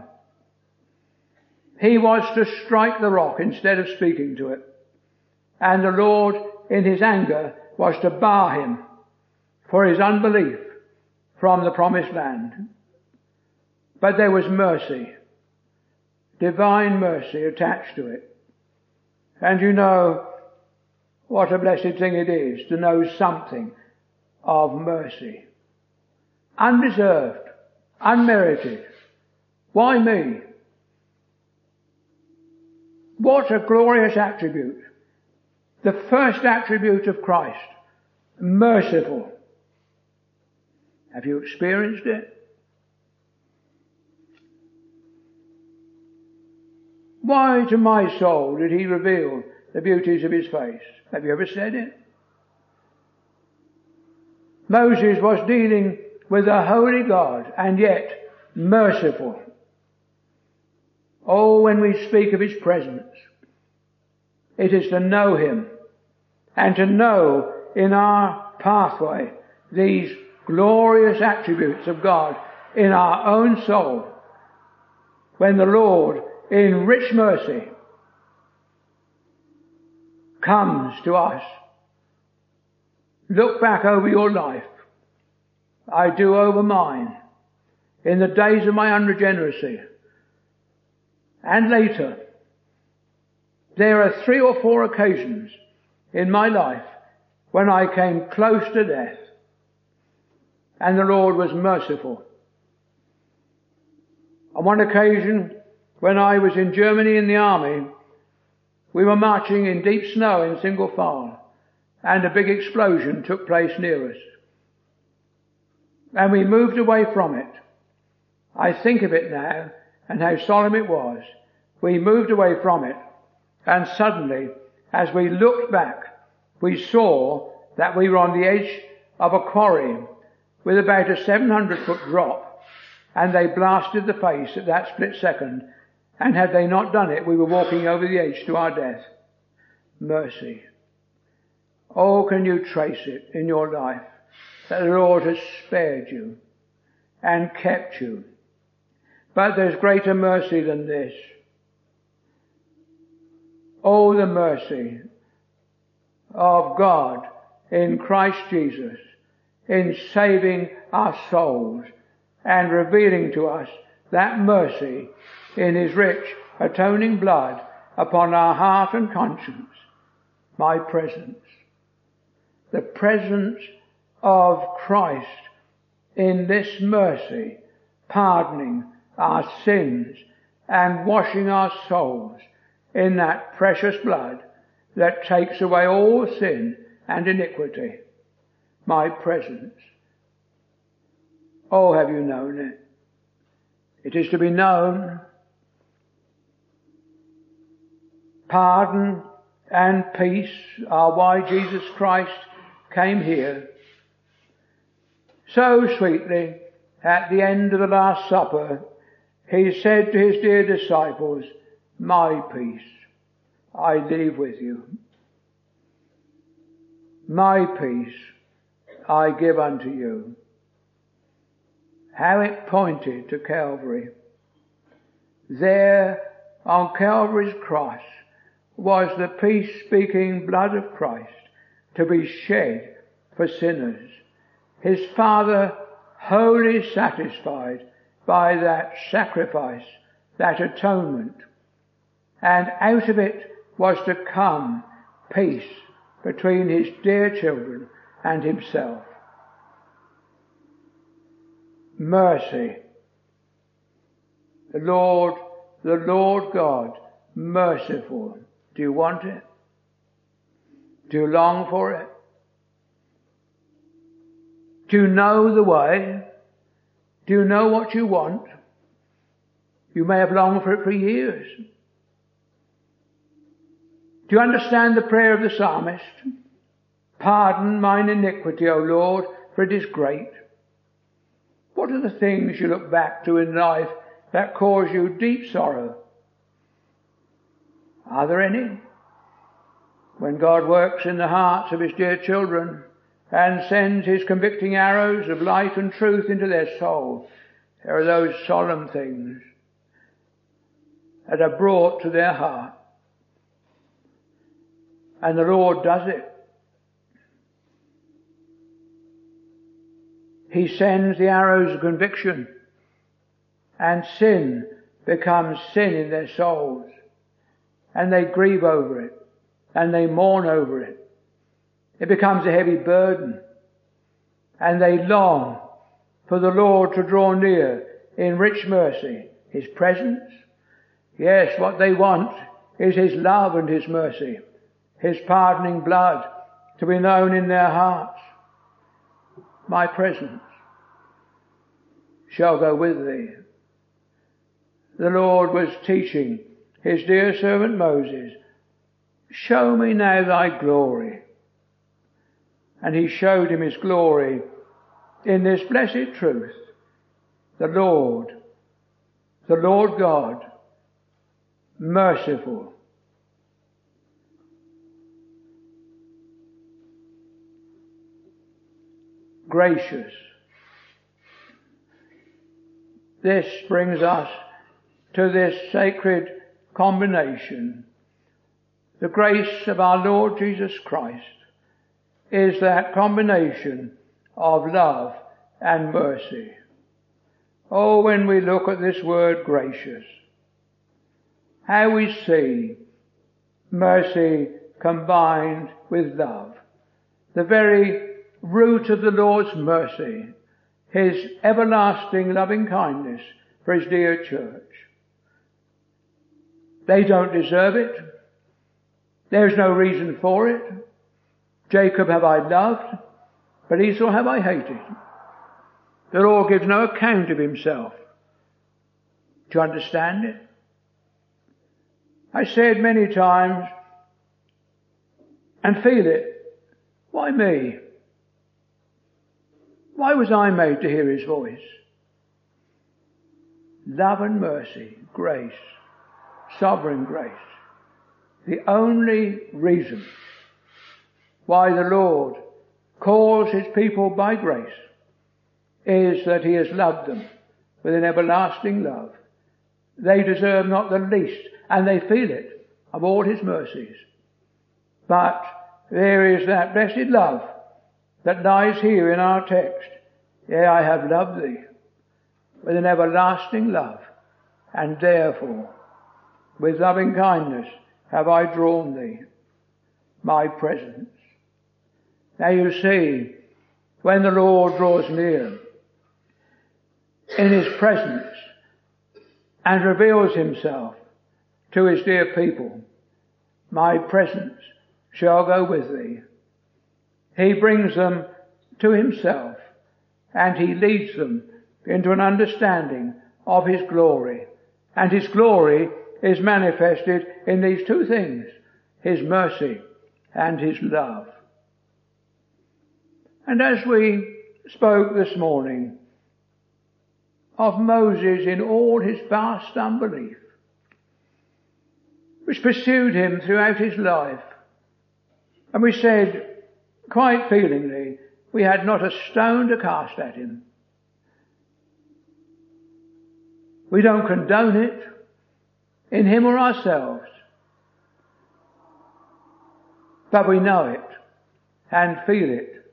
He was to strike the rock instead of speaking to it. And the Lord, in his anger, was to bar him for his unbelief from the promised land. But there was mercy, divine mercy attached to it. And you know what a blessed thing it is to know something of mercy. Undeserved, unmerited. Why me? What a glorious attribute. The first attribute of Christ. Merciful. Have you experienced it? Why to my soul did he reveal the beauties of his face? Have you ever said it? Moses was dealing with a holy God and yet merciful. Oh, when we speak of his presence, it is to know him and to know in our pathway these glorious attributes of God in our own soul. When the Lord, in rich mercy, comes to us. Look back over your life. I do over mine. In the days of my unregeneracy. And later. There are 3 or 4 occasions in my life when I came close to death. And the Lord was merciful. On one occasion, when I was in Germany in the army, we were marching in deep snow in single file, and a big explosion took place near us. And we moved away from it. I think of it now, and how solemn it was. We moved away from it, and suddenly, as we looked back, we saw that we were on the edge of a quarry with about a 700-foot drop, and they blasted the face at that split second. And had they not done it, we were walking over the edge to our death. Mercy. Oh, can you trace it in your life that the Lord has spared you and kept you? But there's greater mercy than this. Oh, the mercy of God in Christ Jesus in saving our souls and revealing to us that mercy in his rich atoning blood upon our heart and conscience. My presence. The presence of Christ in this mercy, pardoning our sins and washing our souls in that precious blood that takes away all sin and iniquity. My presence. Oh, have you known it? It is to be known. Pardon and peace are why Jesus Christ came here. So sweetly, at the end of the Last Supper, he said to his dear disciples, my peace I leave with you. My peace I give unto you. How it pointed to Calvary. There on Calvary's cross was the peace-speaking blood of Christ to be shed for sinners. His Father wholly satisfied by that sacrifice, that atonement. And out of it was to come peace between his dear children and himself. Mercy. The Lord God, merciful. Do you want it? Do you long for it? Do you know the way? Do you know what you want? You may have longed for it for years. Do you understand the prayer of the psalmist? Pardon mine iniquity, O Lord, for it is great. What are the things you look back to in life that cause you deep sorrow? Are there any? When God works in the hearts of his dear children and sends his convicting arrows of light and truth into their soul, there are those solemn things that are brought to their heart. And the Lord does it. He sends the arrows of conviction, and sin becomes sin in their souls. And they grieve over it, and they mourn over it. It becomes a heavy burden, and they long for the Lord to draw near in rich mercy, his presence. Yes, what they want is his love and his mercy, his pardoning blood to be known in their hearts. My presence shall go with thee. The Lord was teaching his dear servant Moses, show me now thy glory. And he showed him his glory in this blessed truth. The Lord God, merciful, gracious. This brings us to this sacred combination. The grace of our Lord Jesus Christ is that combination of love and mercy. Oh, when we look at this word gracious, how we see mercy combined with love. The very root of the Lord's mercy, his everlasting loving kindness for his dear church. They don't deserve it. There's no reason for it. Jacob have I loved, but Esau have I hated. The Lord gives no account of himself. Do you understand it? I said many times, and feel it, why me? Why was I made to hear his voice? Love and mercy, grace, sovereign grace. The only reason why the Lord calls his people by grace is that he has loved them with an everlasting love. They deserve not the least, and they feel it, of all his mercies. But there is that blessed love that lies here in our text. Yea, I have loved thee with an everlasting love, and therefore with loving kindness have I drawn thee, my presence. Now you see, when the Lord draws near in his presence and reveals himself to his dear people. My presence shall go with thee. He brings them to himself, and he leads them into an understanding of his glory. And his glory is manifested in these two things, his mercy and his love. And as we spoke this morning of Moses in all his vast unbelief, which pursued him throughout his life, and we said, quite feelingly, we had not a stone to cast at him. We don't condone it in him or ourselves, but we know it and feel it.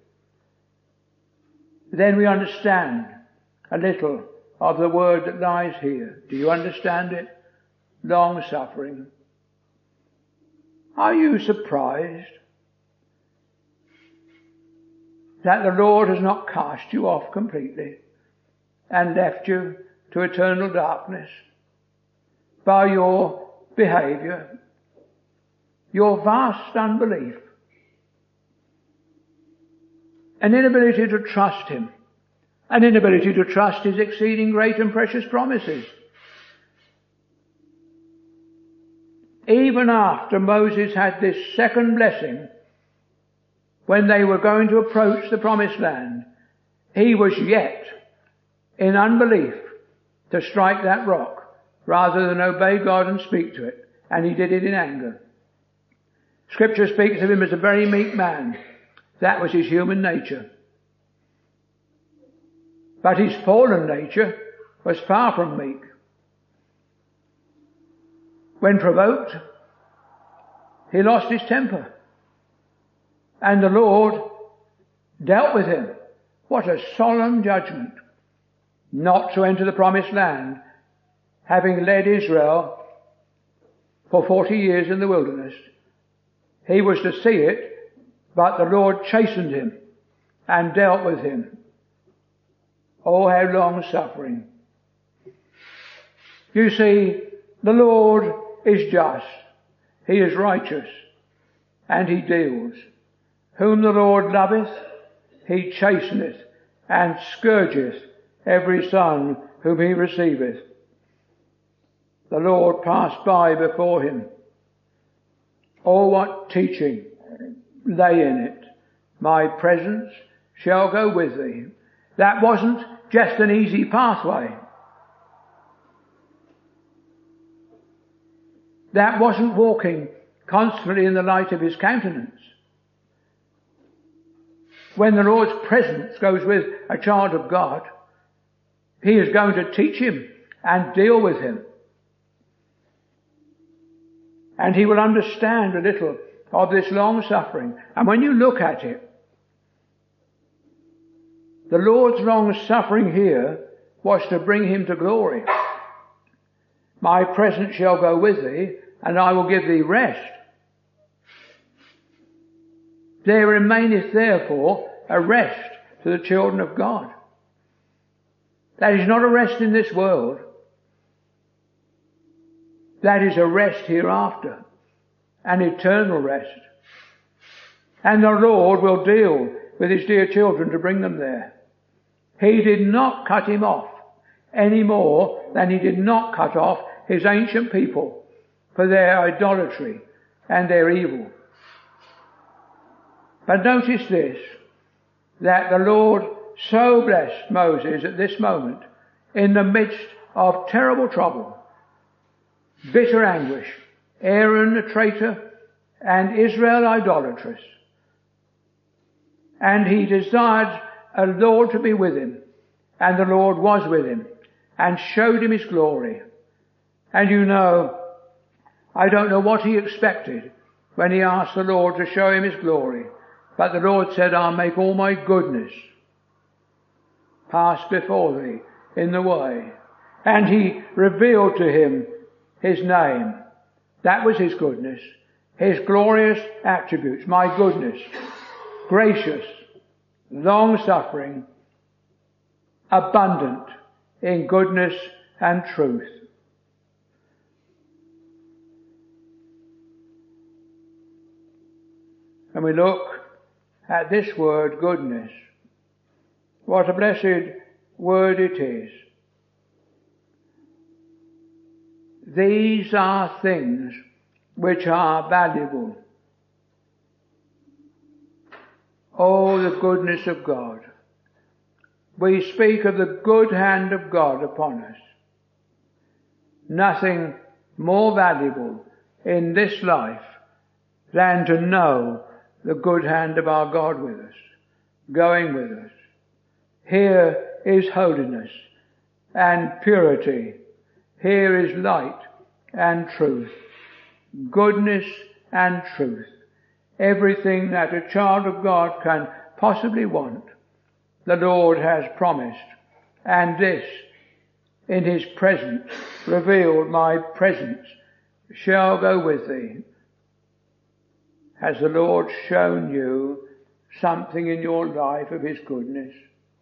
Then we understand a little of the word that lies here. Do you understand it? Long suffering. Are you surprised that the Lord has not cast you off completely and left you to eternal darkness by your behaviour, your vast unbelief, an inability to trust him, an inability to trust his exceeding great and precious promises? Even after Moses had this second blessing, when they were going to approach the promised land, he was yet in unbelief to strike that rock rather than obey God and speak to it. And he did it in anger. Scripture speaks of him as a very meek man. That was his human nature. But his fallen nature was far from meek. When provoked, he lost his temper. And the Lord dealt with him. What a solemn judgment. Not to enter the promised land, having led Israel for 40 years in the wilderness. He was to see it, but the Lord chastened him and dealt with him. Oh, how long suffering. You see, the Lord is just. He is righteous. And he deals. Whom the Lord loveth, he chasteneth, and scourgeth every son whom he receiveth. The Lord passed by before him. Oh, what teaching lay in it. My presence shall go with thee. That wasn't just an easy pathway. That wasn't walking constantly in the light of his countenance. When the Lord's presence goes with a child of God, he is going to teach him and deal with him. And he will understand a little of this long suffering. And when you look at it, the Lord's long suffering here was to bring him to glory. My presence shall go with thee, and I will give thee rest. There remaineth therefore a rest to the children of God. That is not a rest in this world. That is a rest hereafter, an eternal rest. And the Lord will deal with his dear children to bring them there. He did not cut him off any more than he did not cut off his ancient people for their idolatry and their evil. But notice this, that the Lord so blessed Moses at this moment in the midst of terrible trouble, bitter anguish, Aaron a traitor and Israel idolatrous. And he desired a Lord to be with him, and the Lord was with him and showed him his glory. And you know, I don't know what he expected when he asked the Lord to show him his glory. But the Lord said, I'll make all my goodness pass before thee in the way. And he revealed to him his name. That was his goodness. His glorious attributes. My goodness. Gracious. Long-suffering. Abundant in goodness and truth. and we look at this word, goodness, what a blessed word it is. These are things which are valuable. Oh, the goodness of God. We speak of the good hand of God upon us. Nothing more valuable in this life than to know the good hand of our God with us, going with us. Here is holiness and purity. Here is light and truth, goodness and truth. Everything that a child of God can possibly want, the Lord has promised. And this, in His presence, revealed, my presence shall go with thee. Has the Lord shown you something in your life of His goodness?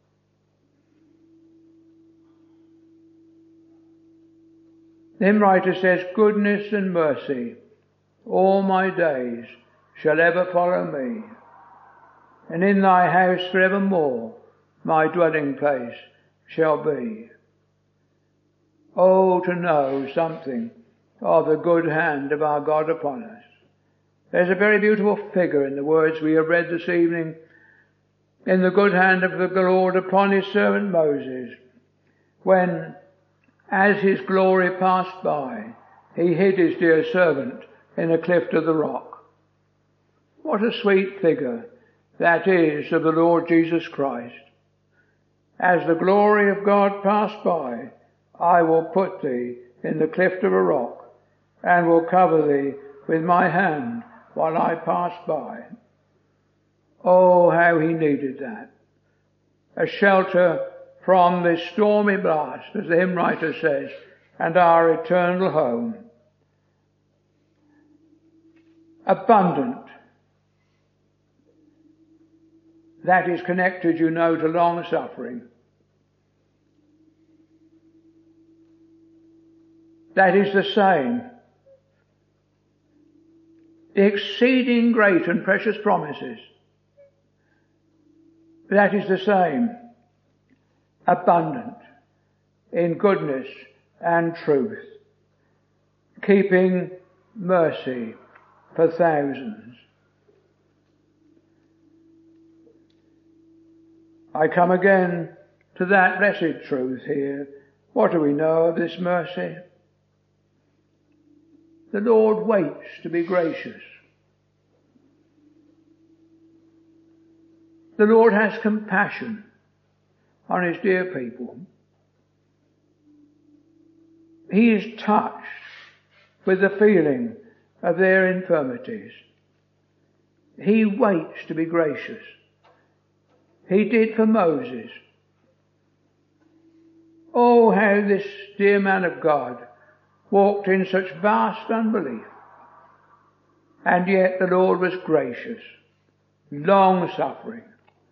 The hymn writer says, goodness and mercy all my days shall ever follow me, and in thy house forevermore my dwelling place shall be. Oh, to know something of the good hand of our God upon us. There's a very beautiful figure in the words we have read this evening, in the good hand of the Lord upon His servant Moses, when, as His glory passed by, He hid His dear servant in a cleft of the rock. What a sweet figure that is of the Lord Jesus Christ. As the glory of God passed by, I will put thee in the cleft of a rock, and will cover thee with my hand while I pass by. Oh, how He needed that. A shelter from this stormy blast, as the hymn writer says, and our eternal home. Abundant. That is connected, you know, to long suffering. That is the same. The exceeding great and precious promises. That is the same. Abundant in goodness and truth, keeping mercy for thousands. I come again to that blessed truth here. What do we know of this mercy? The Lord waits to be gracious. The Lord has compassion on His dear people. He is touched with the feeling of their infirmities. He waits to be gracious. He did for Moses. Oh, how this dear man of God walked in such vast unbelief. And yet the Lord was gracious, long-suffering,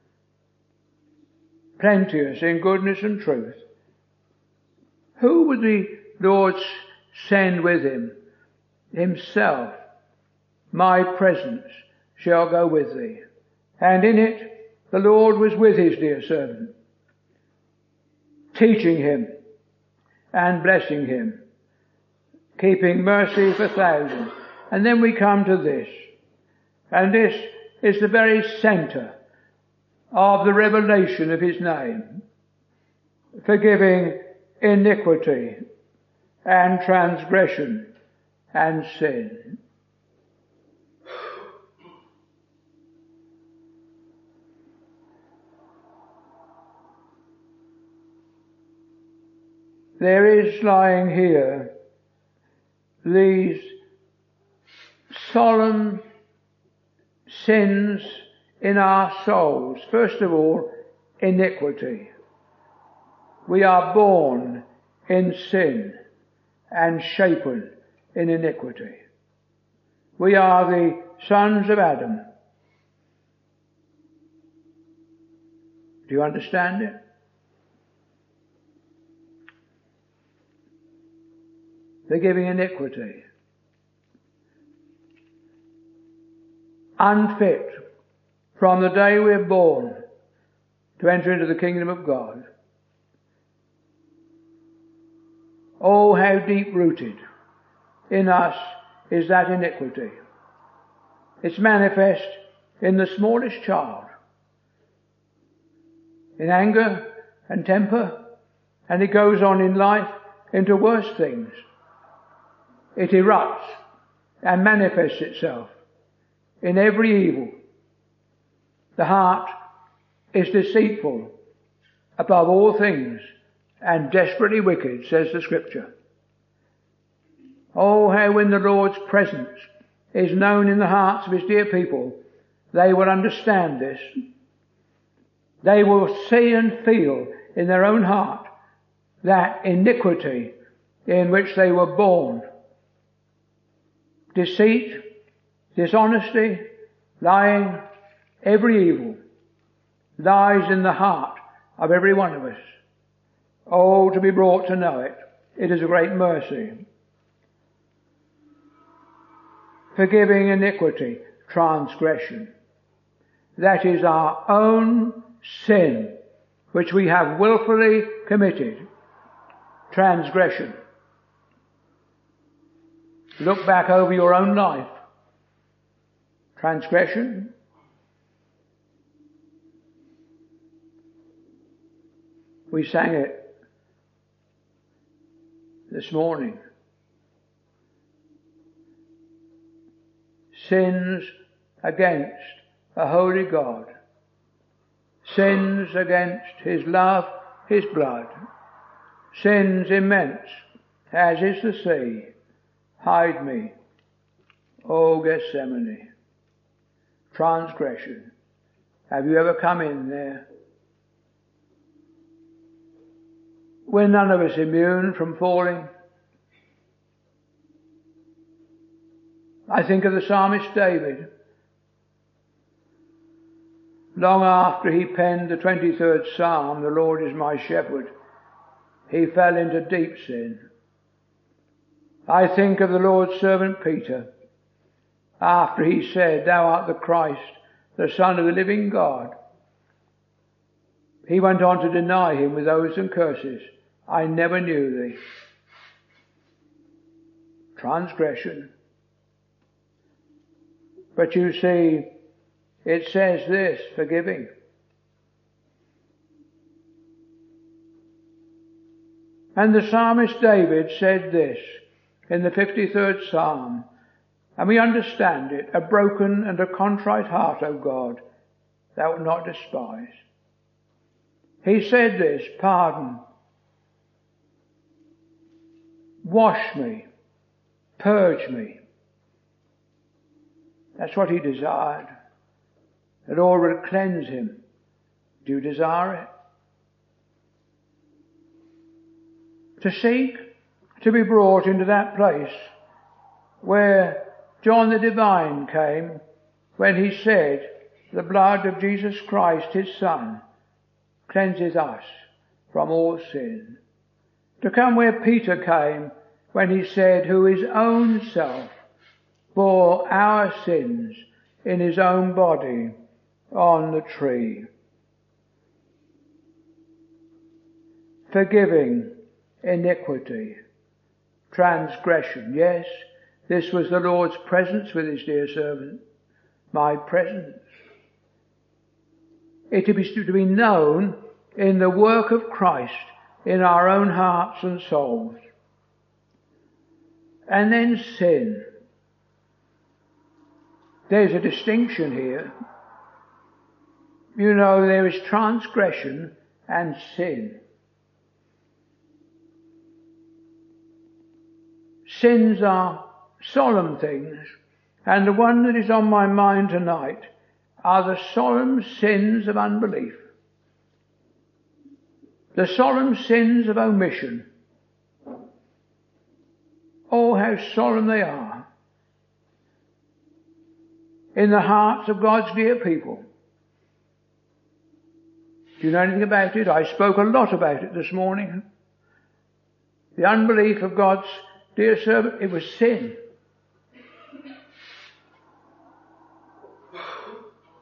plenteous in goodness and truth. Who would the Lord send with Him? Himself. My presence shall go with thee. And in it the Lord was with His dear servant, teaching him and blessing him, keeping mercy for thousands. And then we come to this. And this is the very centre of the revelation of His name. Forgiving iniquity and transgression and sin. There is lying here these solemn sins in our souls. First of all, iniquity. We are born in sin and shapen in iniquity. We are the sons of Adam. Do you understand it? Forgiving iniquity. unfit from the day we're born to enter into the kingdom of God. Oh, how deep-rooted in us is that iniquity. It's manifest in the smallest child, in anger and temper, and it goes on in life into worse things. It erupts and manifests itself in every evil. The heart is deceitful above all things and desperately wicked, says the Scripture. Oh, how when the Lord's presence is known in the hearts of His dear people, they will understand this. They will see and feel in their own heart that iniquity in which they were born. Deceit, dishonesty, lying, every evil lies in the heart of every one of us. Oh, to be brought to know it. It is a great mercy. Forgiving iniquity, transgression. That is our own sin, which we have willfully committed. Transgression. Look back over your own life. Transgression. We sang it this morning. Sins against a holy God. Sins against His love, His blood. Sins immense, as is the sea. Hide me, O Gethsemane. Transgression. Have you ever come in there? We're none of us immune from falling. I think of the psalmist David. Long after he penned the 23rd Psalm, "The Lord is my shepherd," he fell into deep sin. I think of the Lord's servant Peter. After he said, "Thou art the Christ, the Son of the living God," he went on to deny Him with oaths and curses. "I never knew thee." Transgression. But you see, it says this, forgiving. And the psalmist David said this in the 53rd Psalm, and we understand it: "A broken and a contrite heart, O God, thou wilt not despise." He said this: "Pardon, wash me, purge me." That's what he desired. The Lord would cleanse him. Do you desire it? To seek to be brought into that place where John the Divine came when he said, "The blood of Jesus Christ, His Son, cleanses us from all sin." To come where Peter came when he said, "Who His own self bore our sins in His own body on the tree." Forgiving iniquity, transgression. Yes, this was the Lord's presence with His dear servant. My presence. It is to be known in the work of Christ in our own hearts and souls. And then sin. There's a distinction here. You know, there is transgression and sin. Sins are solemn things, and the one that is on my mind tonight are the solemn sins of unbelief. The solemn sins of omission. Oh, how solemn they are in the hearts of God's dear people. Do you know anything about it? I spoke a lot about it this morning. The unbelief of God's dear servant, it was sin.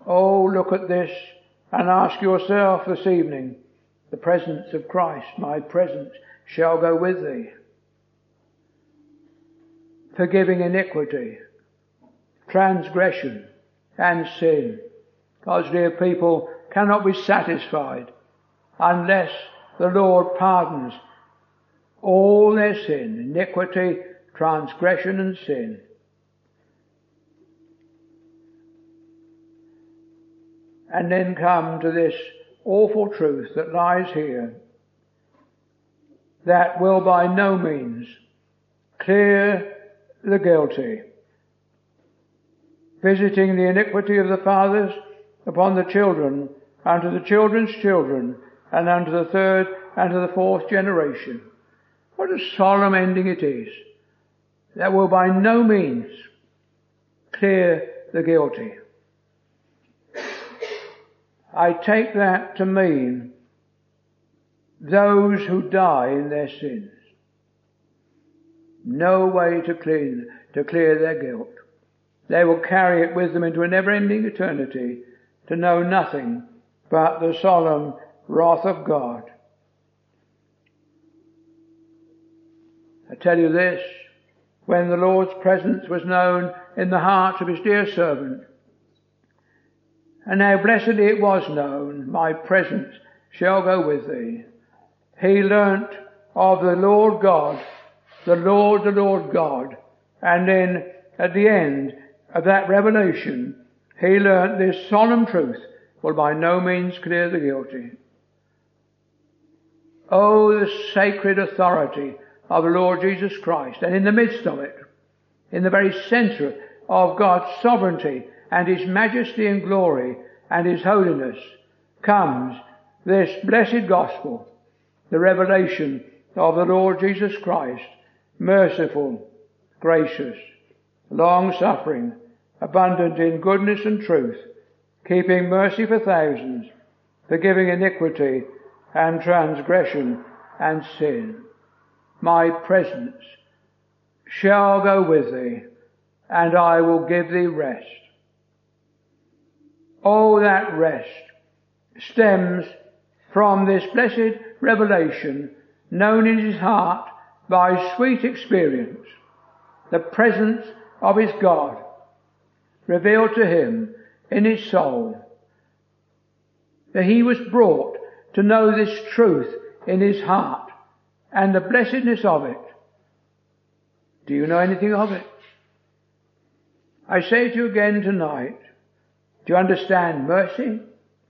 Oh, look at this and ask yourself this evening, the presence of Christ, my presence shall go with thee. Forgiving iniquity, transgression and sin. God's dear people cannot be satisfied unless the Lord pardons all their sin, iniquity, transgression and sin. And then come to this awful truth that lies here, that will by no means clear the guilty, visiting the iniquity of the fathers upon the children, unto the children's children, and unto the third and to the fourth generation. What a solemn ending it is. That will by no means clear the guilty. I take that to mean those who die in their sins. No way to clear their guilt. They will carry it with them into a never-ending eternity to know nothing but the solemn wrath of God. I tell you this, when the Lord's presence was known in the hearts of his dear servant, and how blessedly it was known, my presence shall go with thee. He learnt of the Lord God, the Lord God, and then at the end of that revelation, he learnt this solemn truth will by no means clear the guilty. Oh, the sacred authority of the Lord Jesus Christ, and in the midst of it, in the very centre of God's sovereignty and his majesty and glory and his holiness, comes this blessed gospel, the revelation of the Lord Jesus Christ, merciful, gracious, long-suffering, abundant in goodness and truth, keeping mercy for thousands, forgiving iniquity and transgression and sin. My presence shall go with thee, and I will give thee rest. Oh, that rest stems from this blessed revelation known in his heart by sweet experience, the presence of his God revealed to him in his soul. That he was brought to know this truth in his heart and the blessedness of it. Do you know anything of it? I say to you again tonight, do you understand mercy?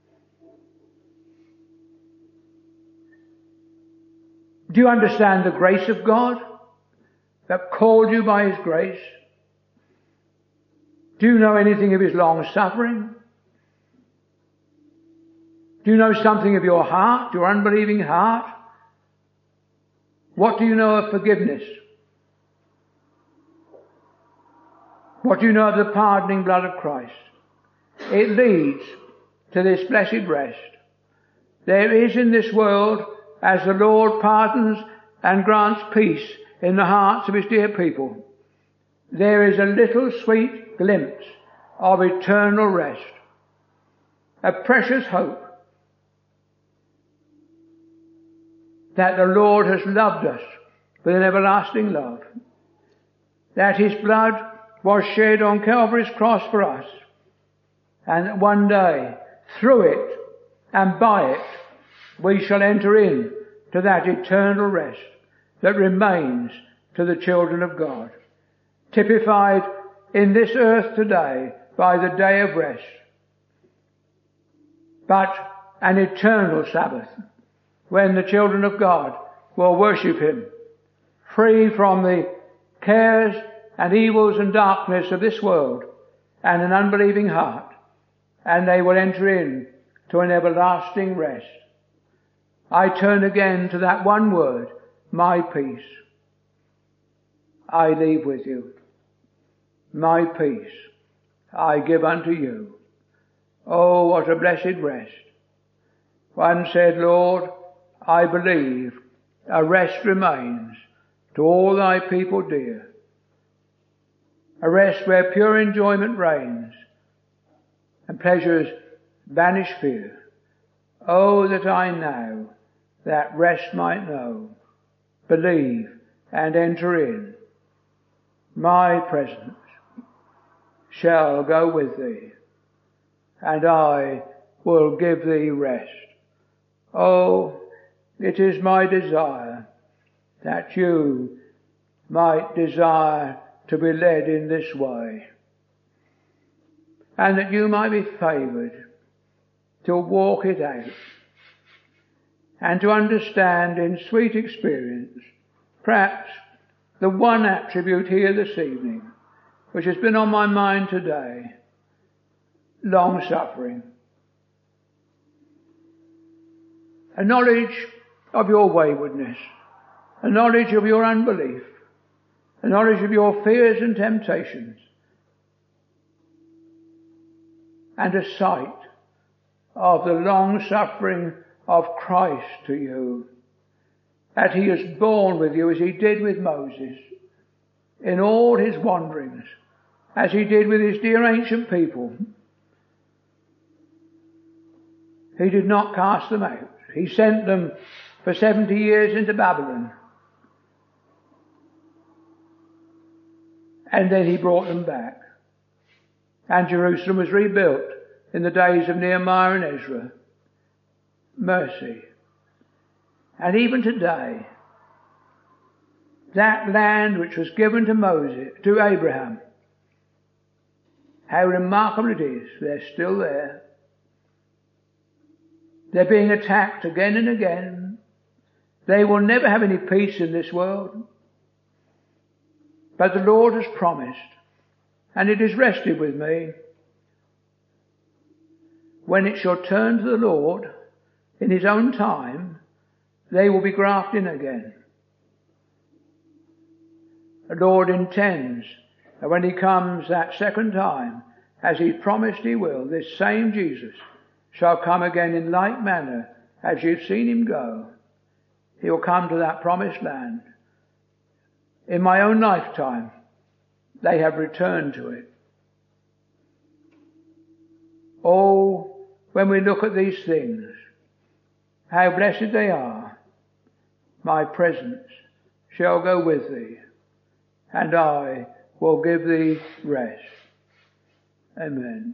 Do you understand the grace of God that called you by his grace? Do you know anything of his long suffering? Do you know something of your heart, your unbelieving heart? What do you know of forgiveness? What do you know of the pardoning blood of Christ? It leads to this blessed rest. There is in this world, as the Lord pardons and grants peace in the hearts of his dear people, there is a little sweet glimpse of eternal rest, a precious hope that the Lord has loved us with an everlasting love, that his blood was shed on Calvary's cross for us, and that one day, through it and by it, we shall enter in to that eternal rest that remains to the children of God, typified in this earth today by the day of rest, but an eternal Sabbath when the children of God will worship him, free from the cares and evils and darkness of this world and an unbelieving heart, and they will enter in to an everlasting rest. I turn again to that one word, my peace. I leave with you. My peace I give unto you. Oh, what a blessed rest. One said, Lord, I believe a rest remains to all thy people dear. A rest where pure enjoyment reigns. and pleasures banish fear. Oh, that I now that rest might know, believe and enter in. My presence shall go with thee, and I will give thee rest. Oh, it is my desire that you might desire to be led in this way, and that you might be favoured to walk it out and to understand in sweet experience perhaps the one attribute here this evening which has been on my mind today: long suffering. A knowledge of your waywardness, a knowledge of your unbelief, a knowledge of your fears and temptations, and a sight of the long suffering of Christ to you, that he has borne with you as he did with Moses in all his wanderings, as he did with his dear ancient people. He did not cast them out. He sent them for 70 years into Babylon, and then he brought them back, and Jerusalem was rebuilt in the days of Nehemiah and Ezra. Mercy. And even today, that land which was given to Abraham, how remarkable it is, they're still there. They're being attacked again and again. They will never have any peace in this world. But the Lord has promised, and it is rested with me, when it shall turn to the Lord in his own time, they will be grafted in again. The Lord intends that when he comes that second time, as he promised he will, this same Jesus shall come again in like manner as you've seen him go. He will come to that promised land. In my own lifetime, they have returned to it. Oh, when we look at these things, how blessed they are. My presence shall go with thee, and I will give thee rest. Amen.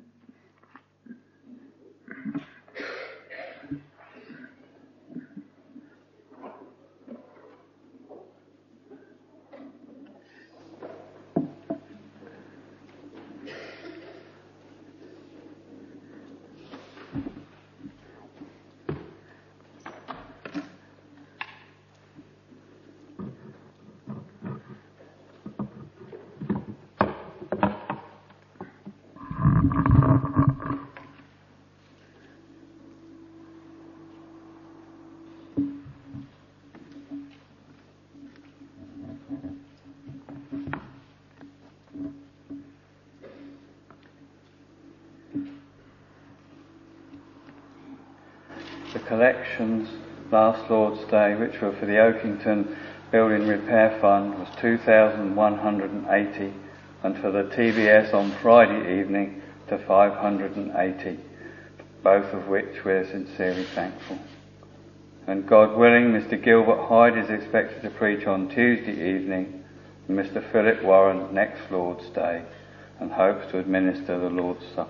Collections last Lord's Day, which were for the Oakington Building Repair Fund, was 2,180, and for the TBS on Friday evening to 580, both of which we're sincerely thankful. And God willing, Mr. Gilbert Hyde is expected to preach on Tuesday evening, and Mr. Philip Warren next Lord's Day, and hopes to administer the Lord's Supper.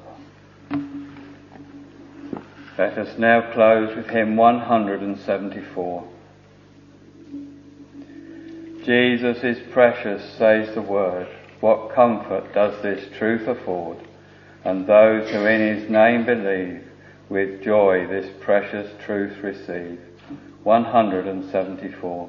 Let us now close with hymn 174. Jesus is precious, says the word. What comfort does this truth afford? And those who in his name believe, with joy this precious truth receive. 174.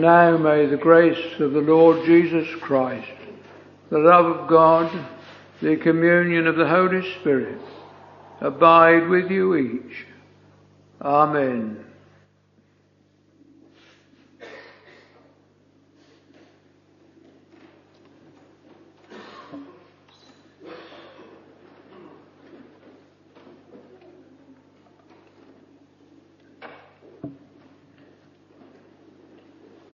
now may the grace of the Lord Jesus Christ, the love of God, the communion of the Holy Spirit abide with you each. Amen.